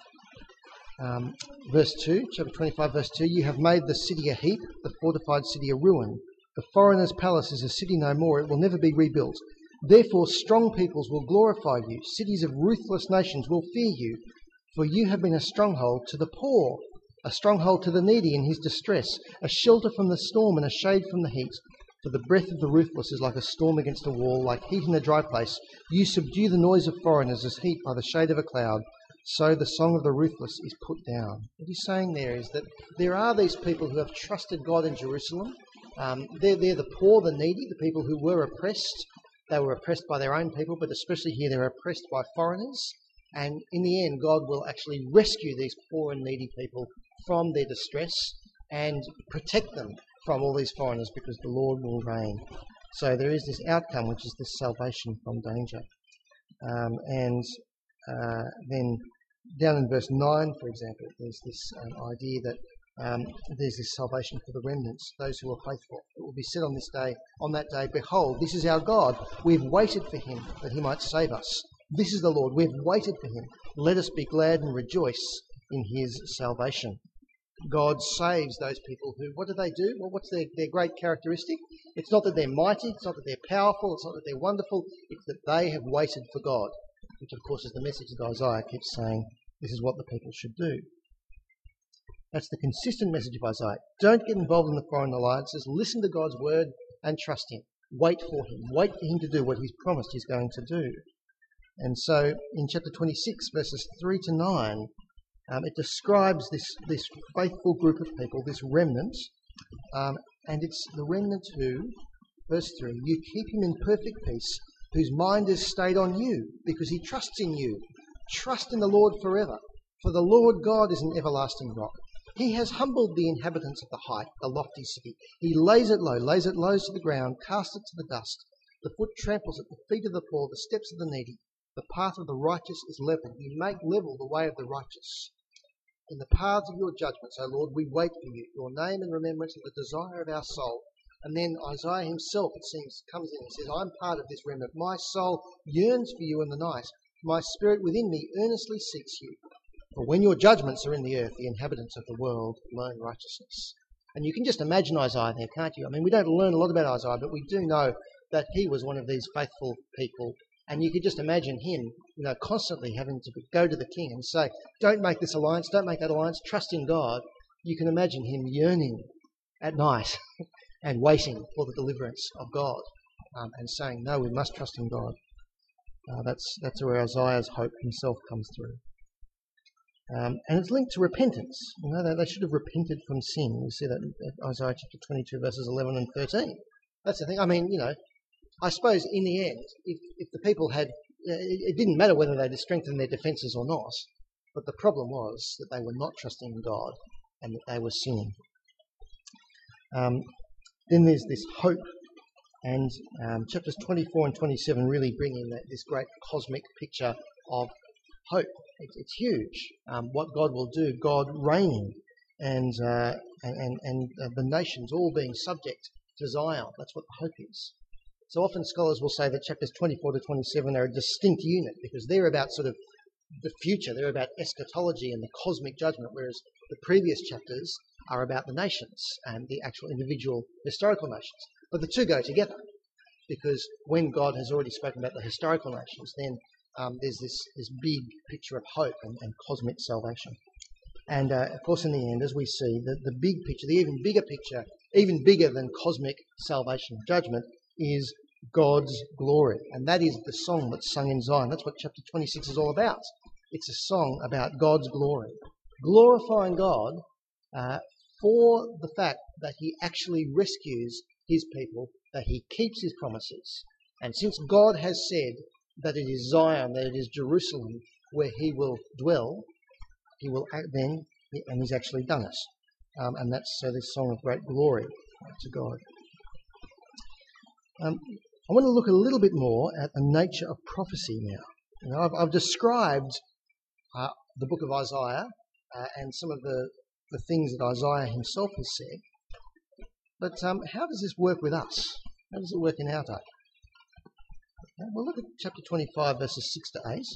um, verse two, chapter twenty-five, verse two, you have made the city a heap, the fortified city a ruin. The foreigner's palace is a city no more, it will never be rebuilt. Therefore strong peoples will glorify you, cities of ruthless nations will fear you, for you have been a stronghold to the poor, a stronghold to the needy in his distress, a shelter from the storm and a shade from the heat. For the breath of the ruthless is like a storm against a wall, like heat in a dry place. You subdue the noise of foreigners as heat by the shade of a cloud. So the song of the ruthless is put down. What he's saying there is that there are these people who have trusted God in Jerusalem. Um, they're, they're the poor, the needy, the people who were oppressed. They were oppressed by their own people, but especially here they're oppressed by foreigners. And in the end, God will actually rescue these poor and needy people from their distress and protect them from all these foreigners, because the Lord will reign. So there is this outcome, which is this salvation from danger. Um, and uh, then down in verse nine, for example, there's this um, idea that um, there's this salvation for the remnants, those who are faithful. It will be said on this day, on that day, behold, this is our God. We've waited for him that he might save us. This is the Lord. We've waited for him. Let us be glad and rejoice in his salvation. God saves those people who, what do they do? Well, what's their, their great characteristic? It's not that they're mighty, it's not that they're powerful, it's not that they're wonderful, it's that they have waited for God, which of course is the message that Isaiah keeps saying, this is what the people should do. That's the consistent message of Isaiah. Don't get involved in the foreign alliances, listen to God's word and trust him. Wait for him, wait for him to do what he's promised he's going to do. And so in chapter twenty-six, verses three to nine, Um, it describes this, this faithful group of people, this remnant, um, and it's the remnant who, verse three, you keep him in perfect peace, whose mind is stayed on you, because he trusts in you. Trust in the Lord forever, for the Lord God is an everlasting rock. He has humbled the inhabitants of the height, the lofty city. He lays it low, lays it low to the ground, casts it to the dust. The foot tramples at the feet of the poor, the steps of the needy. The path of the righteous is level. You make level the way of the righteous. In the paths of your judgments, O Lord, we wait for you. Your name and remembrance are the desire of our soul. And then Isaiah himself, it seems, comes in and says, I'm part of this remnant. My soul yearns for you in the night. My spirit within me earnestly seeks you. For when your judgments are in the earth, the inhabitants of the world learn righteousness. And you can just imagine Isaiah there, can't you? I mean, we don't learn a lot about Isaiah, but we do know that he was one of these faithful people. And you could just imagine him, you know, constantly having to go to the king and say, don't make this alliance, don't make that alliance, trust in God. You can imagine him yearning at night and waiting for the deliverance of God, um, and saying, no, we must trust in God. Uh, that's that's where Isaiah's hope himself comes through. Um, and it's linked to repentance. You know, they, they should have repented from sin. We see that in Isaiah chapter twenty-two, verses eleven and thirteen. That's the thing. I mean, you know, I suppose in the end, if, if the people had, it, it didn't matter whether they had strengthened their defences or not, but the problem was that they were not trusting in God and that they were sinning. Um, then there's this hope, and um, chapters twenty-four and twenty-seven really bring in that, this great cosmic picture of hope. It, it's huge. Um, what God will do, God reigning, and uh, and and, and uh, the nations all being subject to Zion. That's what the hope is. So often scholars will say that chapters twenty-four to twenty-seven are a distinct unit because they're about sort of the future. They're about eschatology and the cosmic judgment, whereas the previous chapters are about the nations and the actual individual historical nations. But the two go together, because when God has already spoken about the historical nations, then um, there's this, this big picture of hope and, and cosmic salvation. And uh, of course, in the end, as we see, the, the big picture, the even bigger picture, even bigger than cosmic salvation and judgment, is God's glory. And that is the song that's sung in Zion. That's what chapter twenty-six is all about. It's a song about God's glory, glorifying God uh, for the fact that he actually rescues his people, that he keeps his promises. And since God has said that it is Zion, that it is Jerusalem where he will dwell, he will act then, and he's actually done it. Um, and that's uh, this song of great glory to God. Um, I want to look a little bit more at the nature of prophecy now. You know, I've, I've described uh, the book of Isaiah uh, and some of the, the things that Isaiah himself has said. But um, how does this work with us? How does it work in our day? Okay, well, look at chapter twenty-five, verses six to eight.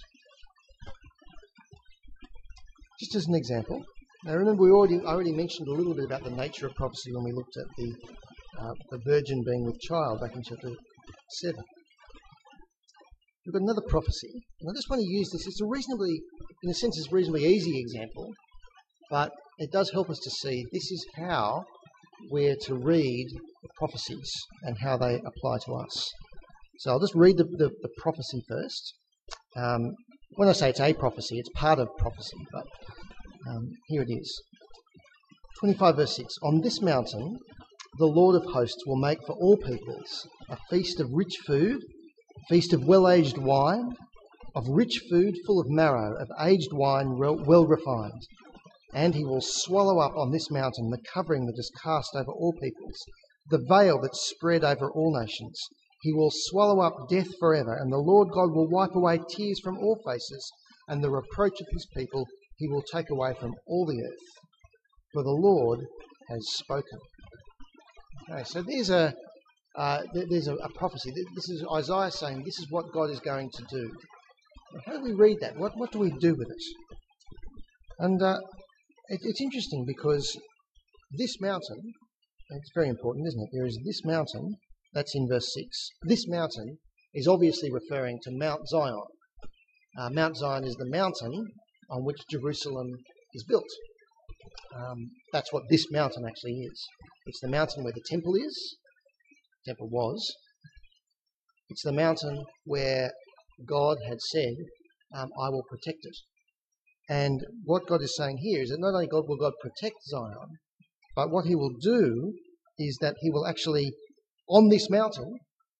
Just as an example. Now, remember, we already I already mentioned a little bit about the nature of prophecy when we looked at the uh, the virgin being with child back in chapter seven. We've got another prophecy, and I just want to use this. It's a reasonably, in a sense, it's a reasonably easy example, but it does help us to see this is how we're to read the prophecies and how they apply to us. So I'll just read the, the, the prophecy first. Um, when I say it's a prophecy, it's part of prophecy, but um, here it is. twenty-five verse six. On this mountain the Lord of hosts will make for all peoples a feast of rich food, a feast of well-aged wine, of rich food full of marrow, of aged wine well refined. And he will swallow up on this mountain the covering that is cast over all peoples, the veil that's spread over all nations. He will swallow up death forever, and the Lord God will wipe away tears from all faces, and the reproach of his people he will take away from all the earth. For the Lord has spoken. Okay, so there's a uh, there's a, a prophecy. This is Isaiah saying this is what God is going to do. How do we read that? What what do we do with it? And uh, it, it's interesting because this mountain, it's very important, isn't it? There is this mountain, that's in verse six. This mountain is obviously referring to Mount Zion. Uh, Mount Zion is the mountain on which Jerusalem is built. Um, that's what this mountain actually is. It's the mountain where the temple is, the temple was. It's the mountain where God had said, um, I will protect it. And what God is saying here is that not only God will God protect Zion, but what he will do is that he will actually, on this mountain,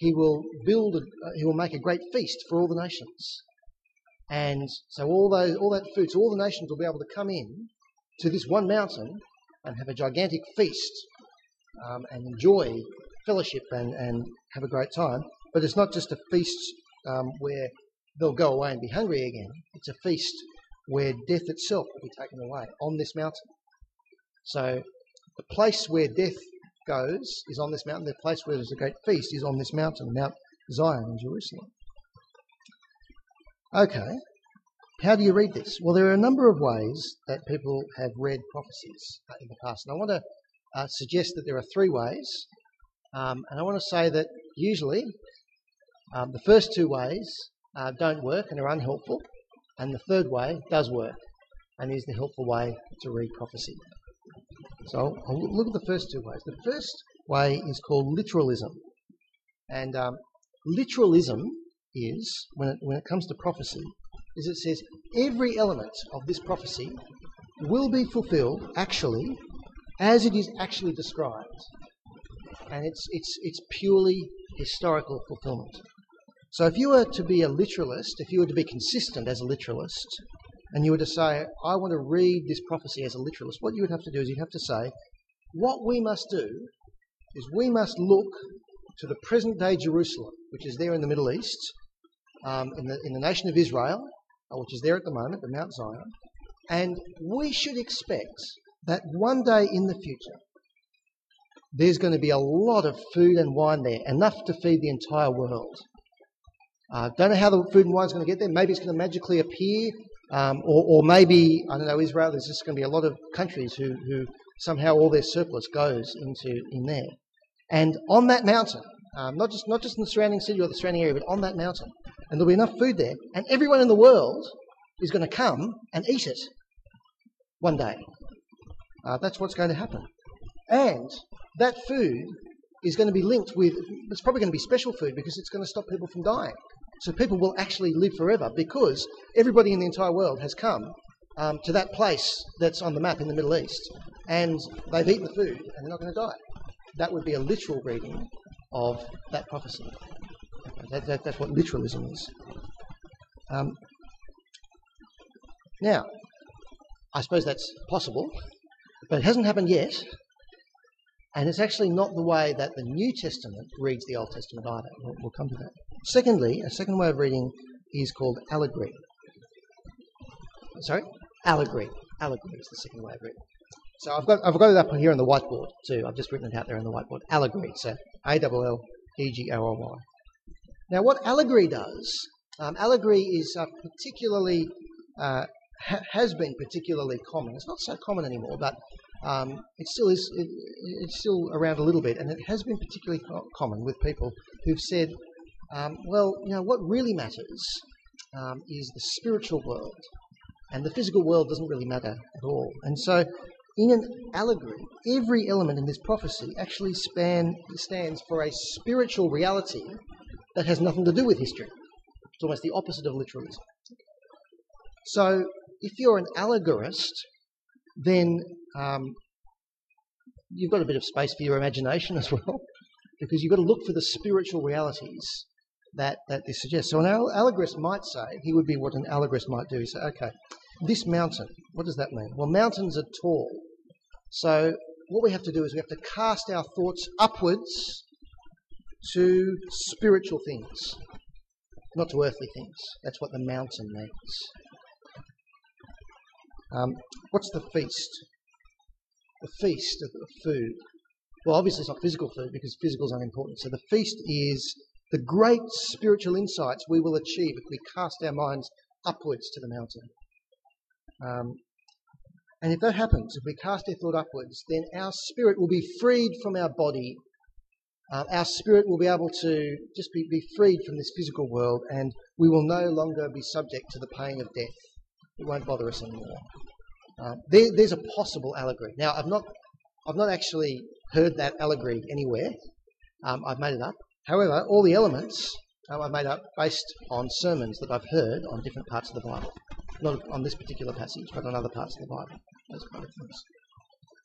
he will build, a, uh, he will make a great feast for all the nations. And so all those, all that food, so all the nations will be able to come in to this one mountain and have a gigantic feast um, and enjoy fellowship and, and have a great time. But it's not just a feast um, where they'll go away and be hungry again. It's a feast where death itself will be taken away on this mountain. So the place where death goes is on this mountain. The place where there's a great feast is on this mountain, Mount Zion in Jerusalem. Okay, how do you read this? Well, there are a number of ways that people have read prophecies in the past. And I want to uh, suggest that there are three ways. Um, and I want to say that usually um, the first two ways uh, don't work and are unhelpful. And the third way does work and is the helpful way to read prophecy. So I'll look at the first two ways. The first way is called literalism. And um, literalism is, when it, when it comes to prophecy, is it says every element of this prophecy will be fulfilled actually as it is actually described. And it's it's it's purely historical fulfillment. So if you were to be a literalist, if you were to be consistent as a literalist, and you were to say, I want to read this prophecy as a literalist, what you would have to do is you'd have to say, what we must do is we must look to the present day Jerusalem, which is there in the Middle East, um, in the in the nation of Israel, which is there at the moment, the Mount Zion, and we should expect that one day in the future there's going to be a lot of food and wine there, enough to feed the entire world. Uh, don't know how the food and wine is going to get there. Maybe it's going to magically appear, um, or, or maybe, I don't know, Israel, there's just going to be a lot of countries who, who somehow all their surplus goes into in there. And on that mountain, um, not just not just in the surrounding city or the surrounding area, but on that mountain, and there'll be enough food there, and everyone in the world is going to come and eat it one day. Uh, that's what's going to happen. And that food is going to be linked with, it's probably going to be special food because it's going to stop people from dying. So people will actually live forever because everybody in the entire world has come um, to that place that's on the map in the Middle East, and they've eaten the food and they're not going to die. That would be a literal reading of that prophecy. That, that, that's what literalism is. Um, now, I suppose that's possible, but it hasn't happened yet. And it's actually not the way that the New Testament reads the Old Testament either. We'll, we'll come to that. Secondly, a second way of reading is called allegory. Sorry? Allegory. Allegory is the second way of reading. So I've got I've got it up here on the whiteboard too. I've just written it out there on the whiteboard. Allegory. So A L L E G O R Y. Now what allegory does, um, allegory is uh, particularly, uh, ha- has been particularly common. It's not so common anymore, but Um, it still is. It, it's still around a little bit, and it has been particularly co- common with people who've said, um, "Well, you know, what really matters um, is the spiritual world, and the physical world doesn't really matter at all." And so, in an allegory, every element in this prophecy actually span stands for a spiritual reality that has nothing to do with history. It's almost the opposite of literalism. So, if you're an allegorist, then um, you've got a bit of space for your imagination as well, because you've got to look for the spiritual realities that, that this suggests. So an allegorist might say, he would be what an allegorist might do. He say, okay, this mountain, what does that mean? Well, mountains are tall. So what we have to do is we have to cast our thoughts upwards to spiritual things, not to earthly things. That's what the mountain means. Um, what's the feast? The feast of food. Well, obviously it's not physical food because physical is unimportant. So the feast is the great spiritual insights we will achieve if we cast our minds upwards to the mountain. Um, and if that happens, if we cast our thought upwards, then our spirit will be freed from our body. Uh, our spirit will be able to just be, be freed from this physical world, and we will no longer be subject to the pain of death. It won't bother us anymore. Uh, there, there's a possible allegory. Now, I've not, I've not actually heard that allegory anywhere. Um, I've made it up. However, all the elements um, I've made up based on sermons that I've heard on different parts of the Bible. Not on this particular passage, but on other parts of the Bible. Those kind of things.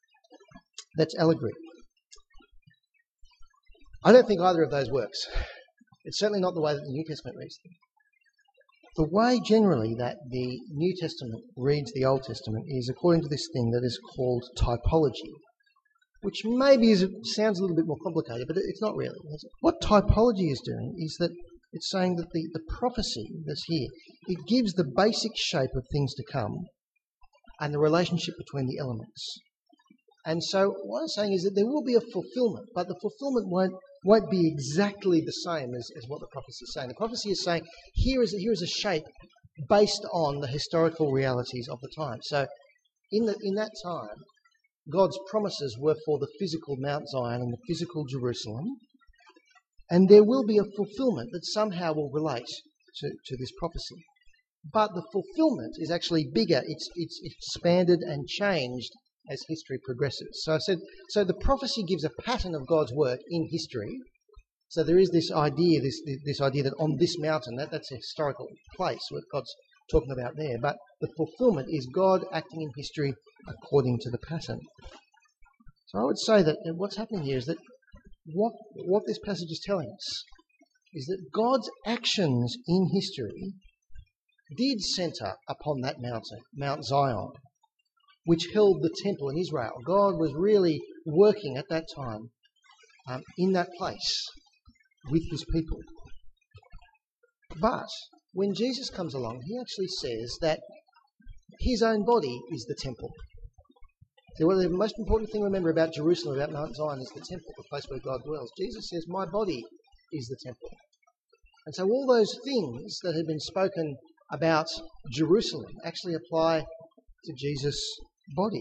That's allegory. I don't think either of those works. It's certainly not the way that the New Testament reads them. The way generally that the New Testament reads the Old Testament is according to this thing that is called typology, which maybe is, sounds a little bit more complicated, but it's not really. What typology is doing is that it's saying that the, the prophecy that's here, it gives the basic shape of things to come and the relationship between the elements. And so what I'm saying is that there will be a fulfillment, but the fulfillment won't won't be exactly the same as, as what the prophecy is saying. The prophecy is saying here is, here is a shape based on the historical realities of the time. So in the, in that time, God's promises were for the physical Mount Zion and the physical Jerusalem, and there will be a fulfillment that somehow will relate to, to this prophecy. But the fulfillment is actually bigger. It's, it's expanded and changed as history progresses. So I said, so the prophecy gives a pattern of God's work in history. So there is this idea, this this idea that on this mountain, that, that's a historical place, what God's talking about there. But the fulfillment is God acting in history according to the pattern. So I would say that what's happening here is that what what this passage is telling us is that God's actions in history did centre upon that mountain, Mount Zion, which held the temple in Israel. God was really working at that time um, in that place with his people. But when Jesus comes along, he actually says that his own body is the temple. So well, the most important thing to remember about Jerusalem, about Mount Zion, is the temple, the place where God dwells. Jesus says, my body is the temple. And so all those things that had been spoken about Jerusalem actually apply to Jesus' body.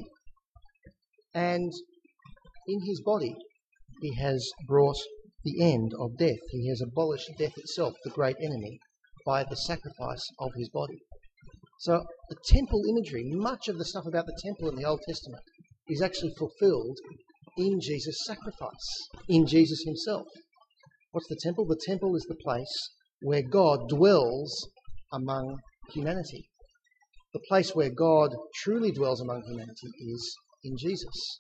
And in his body, he has brought the end of death. He has abolished death itself, the great enemy, by the sacrifice of his body. So the temple imagery, much of the stuff about the temple in the Old Testament, is actually fulfilled in Jesus' sacrifice, in Jesus himself. What's the temple? The temple is the place where God dwells among humanity. The place where God truly dwells among humanity is in Jesus.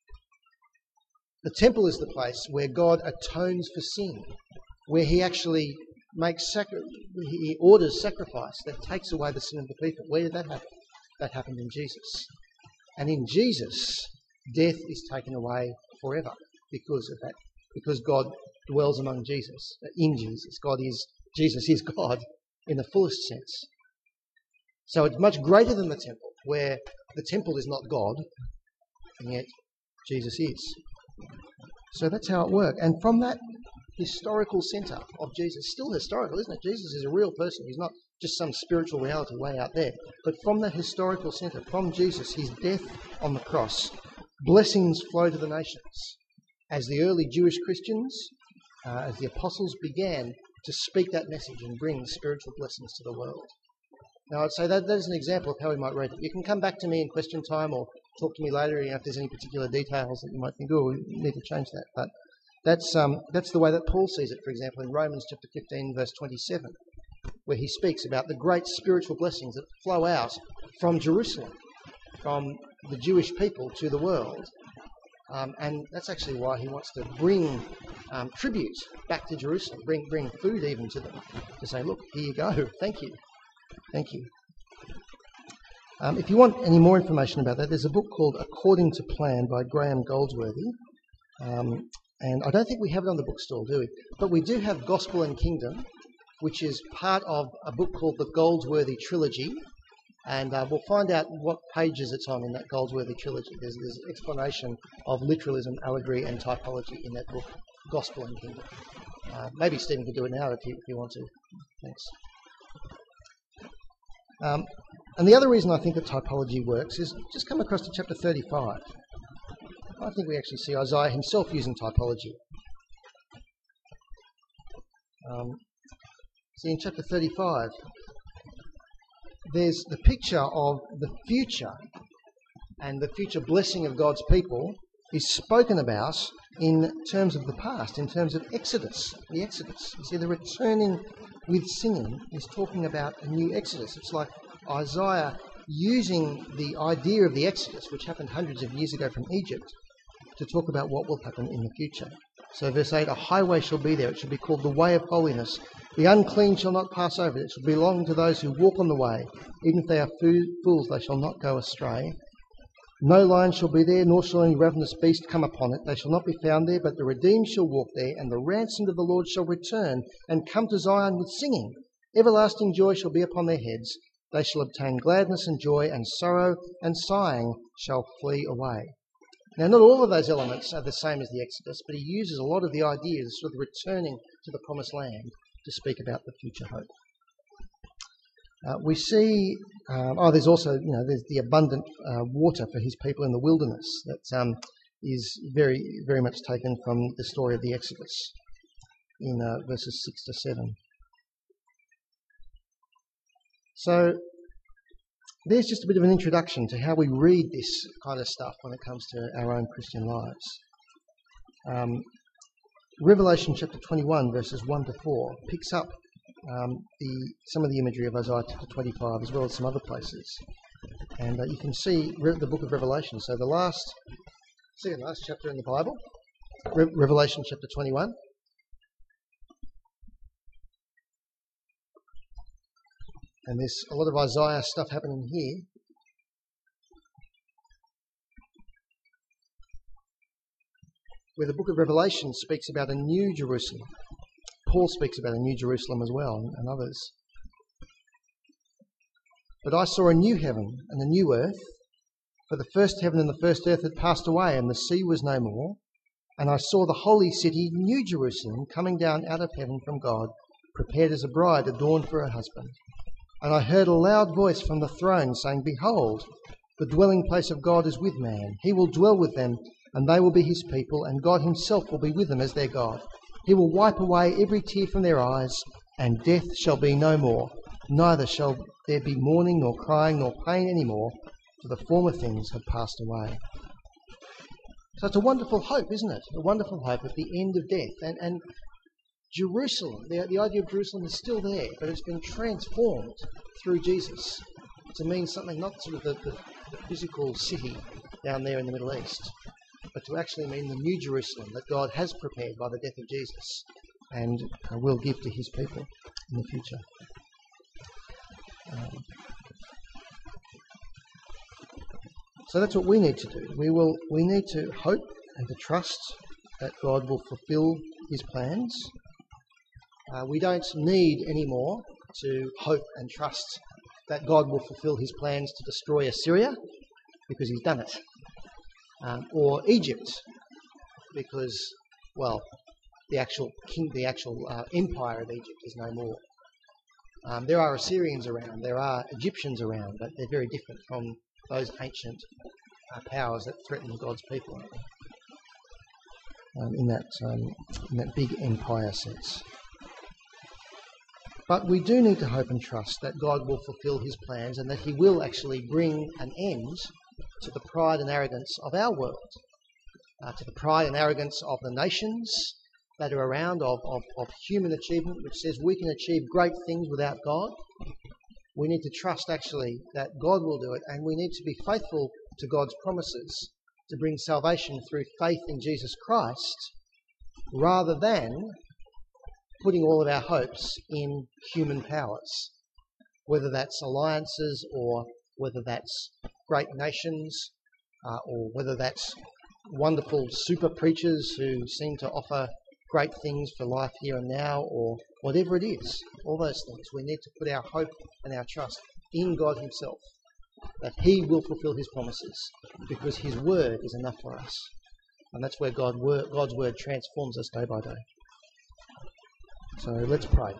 The temple is the place where God atones for sin, where he actually makes sacri- he orders sacrifice that takes away the sin of the people. Where did that happen? That happened in Jesus. And in Jesus, death is taken away forever because of that. Because God dwells among Jesus, in Jesus. God is, Jesus is God in the fullest sense. So it's much greater than the temple, where the temple is not God, and yet Jesus is. So that's how it worked. And from that historical centre of Jesus, still historical, isn't it? Jesus is a real person. He's not just some spiritual reality way out there. But from that historical centre, from Jesus, his death on the cross, blessings flow to the nations. As the early Jewish Christians, uh, as the apostles began to speak that message and bring spiritual blessings to the world. Now, I'd say that that is an example of how we might read it. You can come back to me in question time or talk to me later if there's any particular details that you might think, oh, we need to change that. But that's um, that's the way that Paul sees it, for example, in Romans chapter fifteen, verse twenty-seven, where he speaks about the great spiritual blessings that flow out from Jerusalem, from the Jewish people to the world. Um, and that's actually why he wants to bring um, tribute back to Jerusalem, bring bring food even to them, to say, look, here you go, thank you. Thank you. Um, if you want any more information about that, there's a book called According to Plan by Graham Goldsworthy. Um, and I don't think we have it on the bookstall, do we? But we do have Gospel and Kingdom, which is part of a book called the Goldsworthy Trilogy. And uh, we'll find out what pages it's on in that Goldsworthy Trilogy. There's, there's an explanation of literalism, allegory and typology in that book, Gospel and Kingdom. Uh, maybe Stephen can do it now if you, if you want to. Thanks. Um, and the other reason I think that typology works is just come across to chapter thirty-five. I think we actually see Isaiah himself using typology. Um, see, in chapter thirty-five, there's the picture of the future, and the future blessing of God's people is spoken about in terms of the past, in terms of Exodus, the Exodus. You see, the returning with singing is talking about a new Exodus. It's like Isaiah using the idea of the Exodus, which happened hundreds of years ago from Egypt, to talk about what will happen in the future. So verse eight, a highway shall be there. It shall be called the way of holiness. The unclean shall not pass over it. It shall belong to those who walk on the way. Even if they are fools, they shall not go astray. No lion shall be there, nor shall any ravenous beast come upon it. They shall not be found there, but the redeemed shall walk there, and the ransomed of the Lord shall return and come to Zion with singing. Everlasting joy shall be upon their heads. They shall obtain gladness and joy, and sorrow and sighing shall flee away. Now, not all of those elements are the same as the Exodus, but he uses a lot of the ideas of returning to the promised land to speak about the future hope. Uh, we see, um, oh, there's also, you know, there's the abundant uh, water for his people in the wilderness that um, is very, very much taken from the story of the Exodus in uh, verses six to seven. So there's just a bit of an introduction to how we read this kind of stuff when it comes to our own Christian lives. Um, Revelation chapter twenty-one, verses one to four, picks up um, the some of the imagery of Isaiah chapter twenty-five, as well as some other places. And uh, you can see re- the book of Revelation. So the last, second last chapter in the Bible, Re- Revelation chapter twenty-one. And there's a lot of Isaiah stuff happening here. Where the book of Revelation speaks about a new Jerusalem. Paul speaks about a new Jerusalem as well, and others. But I saw a new heaven and a new earth, for the first heaven and the first earth had passed away, and the sea was no more. And I saw the holy city, New Jerusalem, coming down out of heaven from God, prepared as a bride adorned for her husband. And I heard a loud voice from the throne saying, Behold, the dwelling place of God is with man. He will dwell with them, and they will be his people, and God himself will be with them as their God. He will wipe away every tear from their eyes, and death shall be no more. Neither shall there be mourning, nor crying, nor pain any more, for the former things have passed away. So it's a wonderful hope, isn't it? A wonderful hope at the end of death. And, and Jerusalem, the, the idea of Jerusalem is still there, but it's been transformed through Jesus to mean something not sort of the, the, the physical city down there in the Middle East, but to actually mean the new Jerusalem that God has prepared by the death of Jesus and uh, will give to his people in the future. Um, so that's what we need to do. We will. We need to hope and to trust that God will fulfil his plans. Uh, we don't need anymore to hope and trust that God will fulfil his plans to destroy Assyria, because he's done it. Um, or Egypt, because, well, the actual king, the actual uh, empire of Egypt is no more. Um, there are Assyrians around, there are Egyptians around, but they're very different from those ancient uh, powers that threaten God's people um, in that um, in that big empire sense. But we do need to hope and trust that God will fulfil his plans and that he will actually bring an end to the pride and arrogance of our world, uh, to the pride and arrogance of the nations that are around, of, of, of human achievement, which says we can achieve great things without God. We need to trust actually that God will do it, and we need to be faithful to God's promises to bring salvation through faith in Jesus Christ, rather than putting all of our hopes in human powers, whether that's alliances or whether that's great nations, uh, or whether that's wonderful super preachers who seem to offer great things for life here and now, or whatever it is. All those things. We need to put our hope and our trust in God himself, that he will fulfill his promises, because his word is enough for us. And that's where God word, God's word transforms us day by day. So let's pray.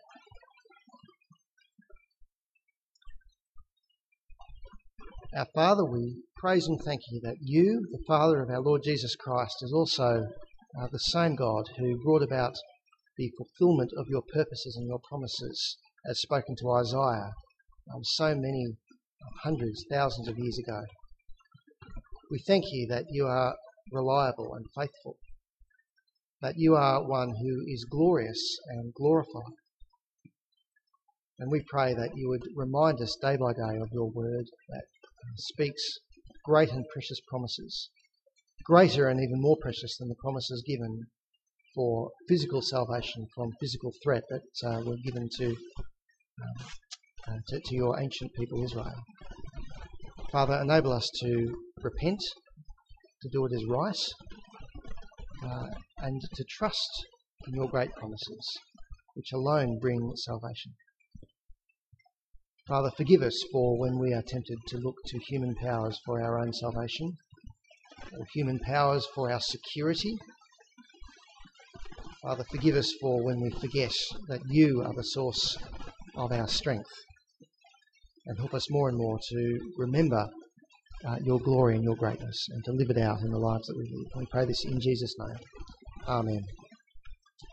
Our Father, we praise and thank you that you, the Father of our Lord Jesus Christ, is also uh, the same God who brought about the fulfilment of your purposes and your promises as spoken to Isaiah um, so many hundreds, thousands of years ago. We thank you that you are reliable and faithful, that you are one who is glorious and glorified. And we pray that you would remind us day by day of your word that speaks great and precious promises, greater and even more precious than the promises given for physical salvation from physical threat that uh, were given to, um, uh, to to your ancient people Israel. Father, enable us to repent, to do what is right, uh, and to trust in your great promises, which alone bring salvation. Father, forgive us for when we are tempted to look to human powers for our own salvation, or human powers for our security. Father, forgive us for when we forget that you are the source of our strength, and help us more and more to remember uh, your glory and your greatness and to live it out in the lives that we live. We pray this in Jesus' name. Amen.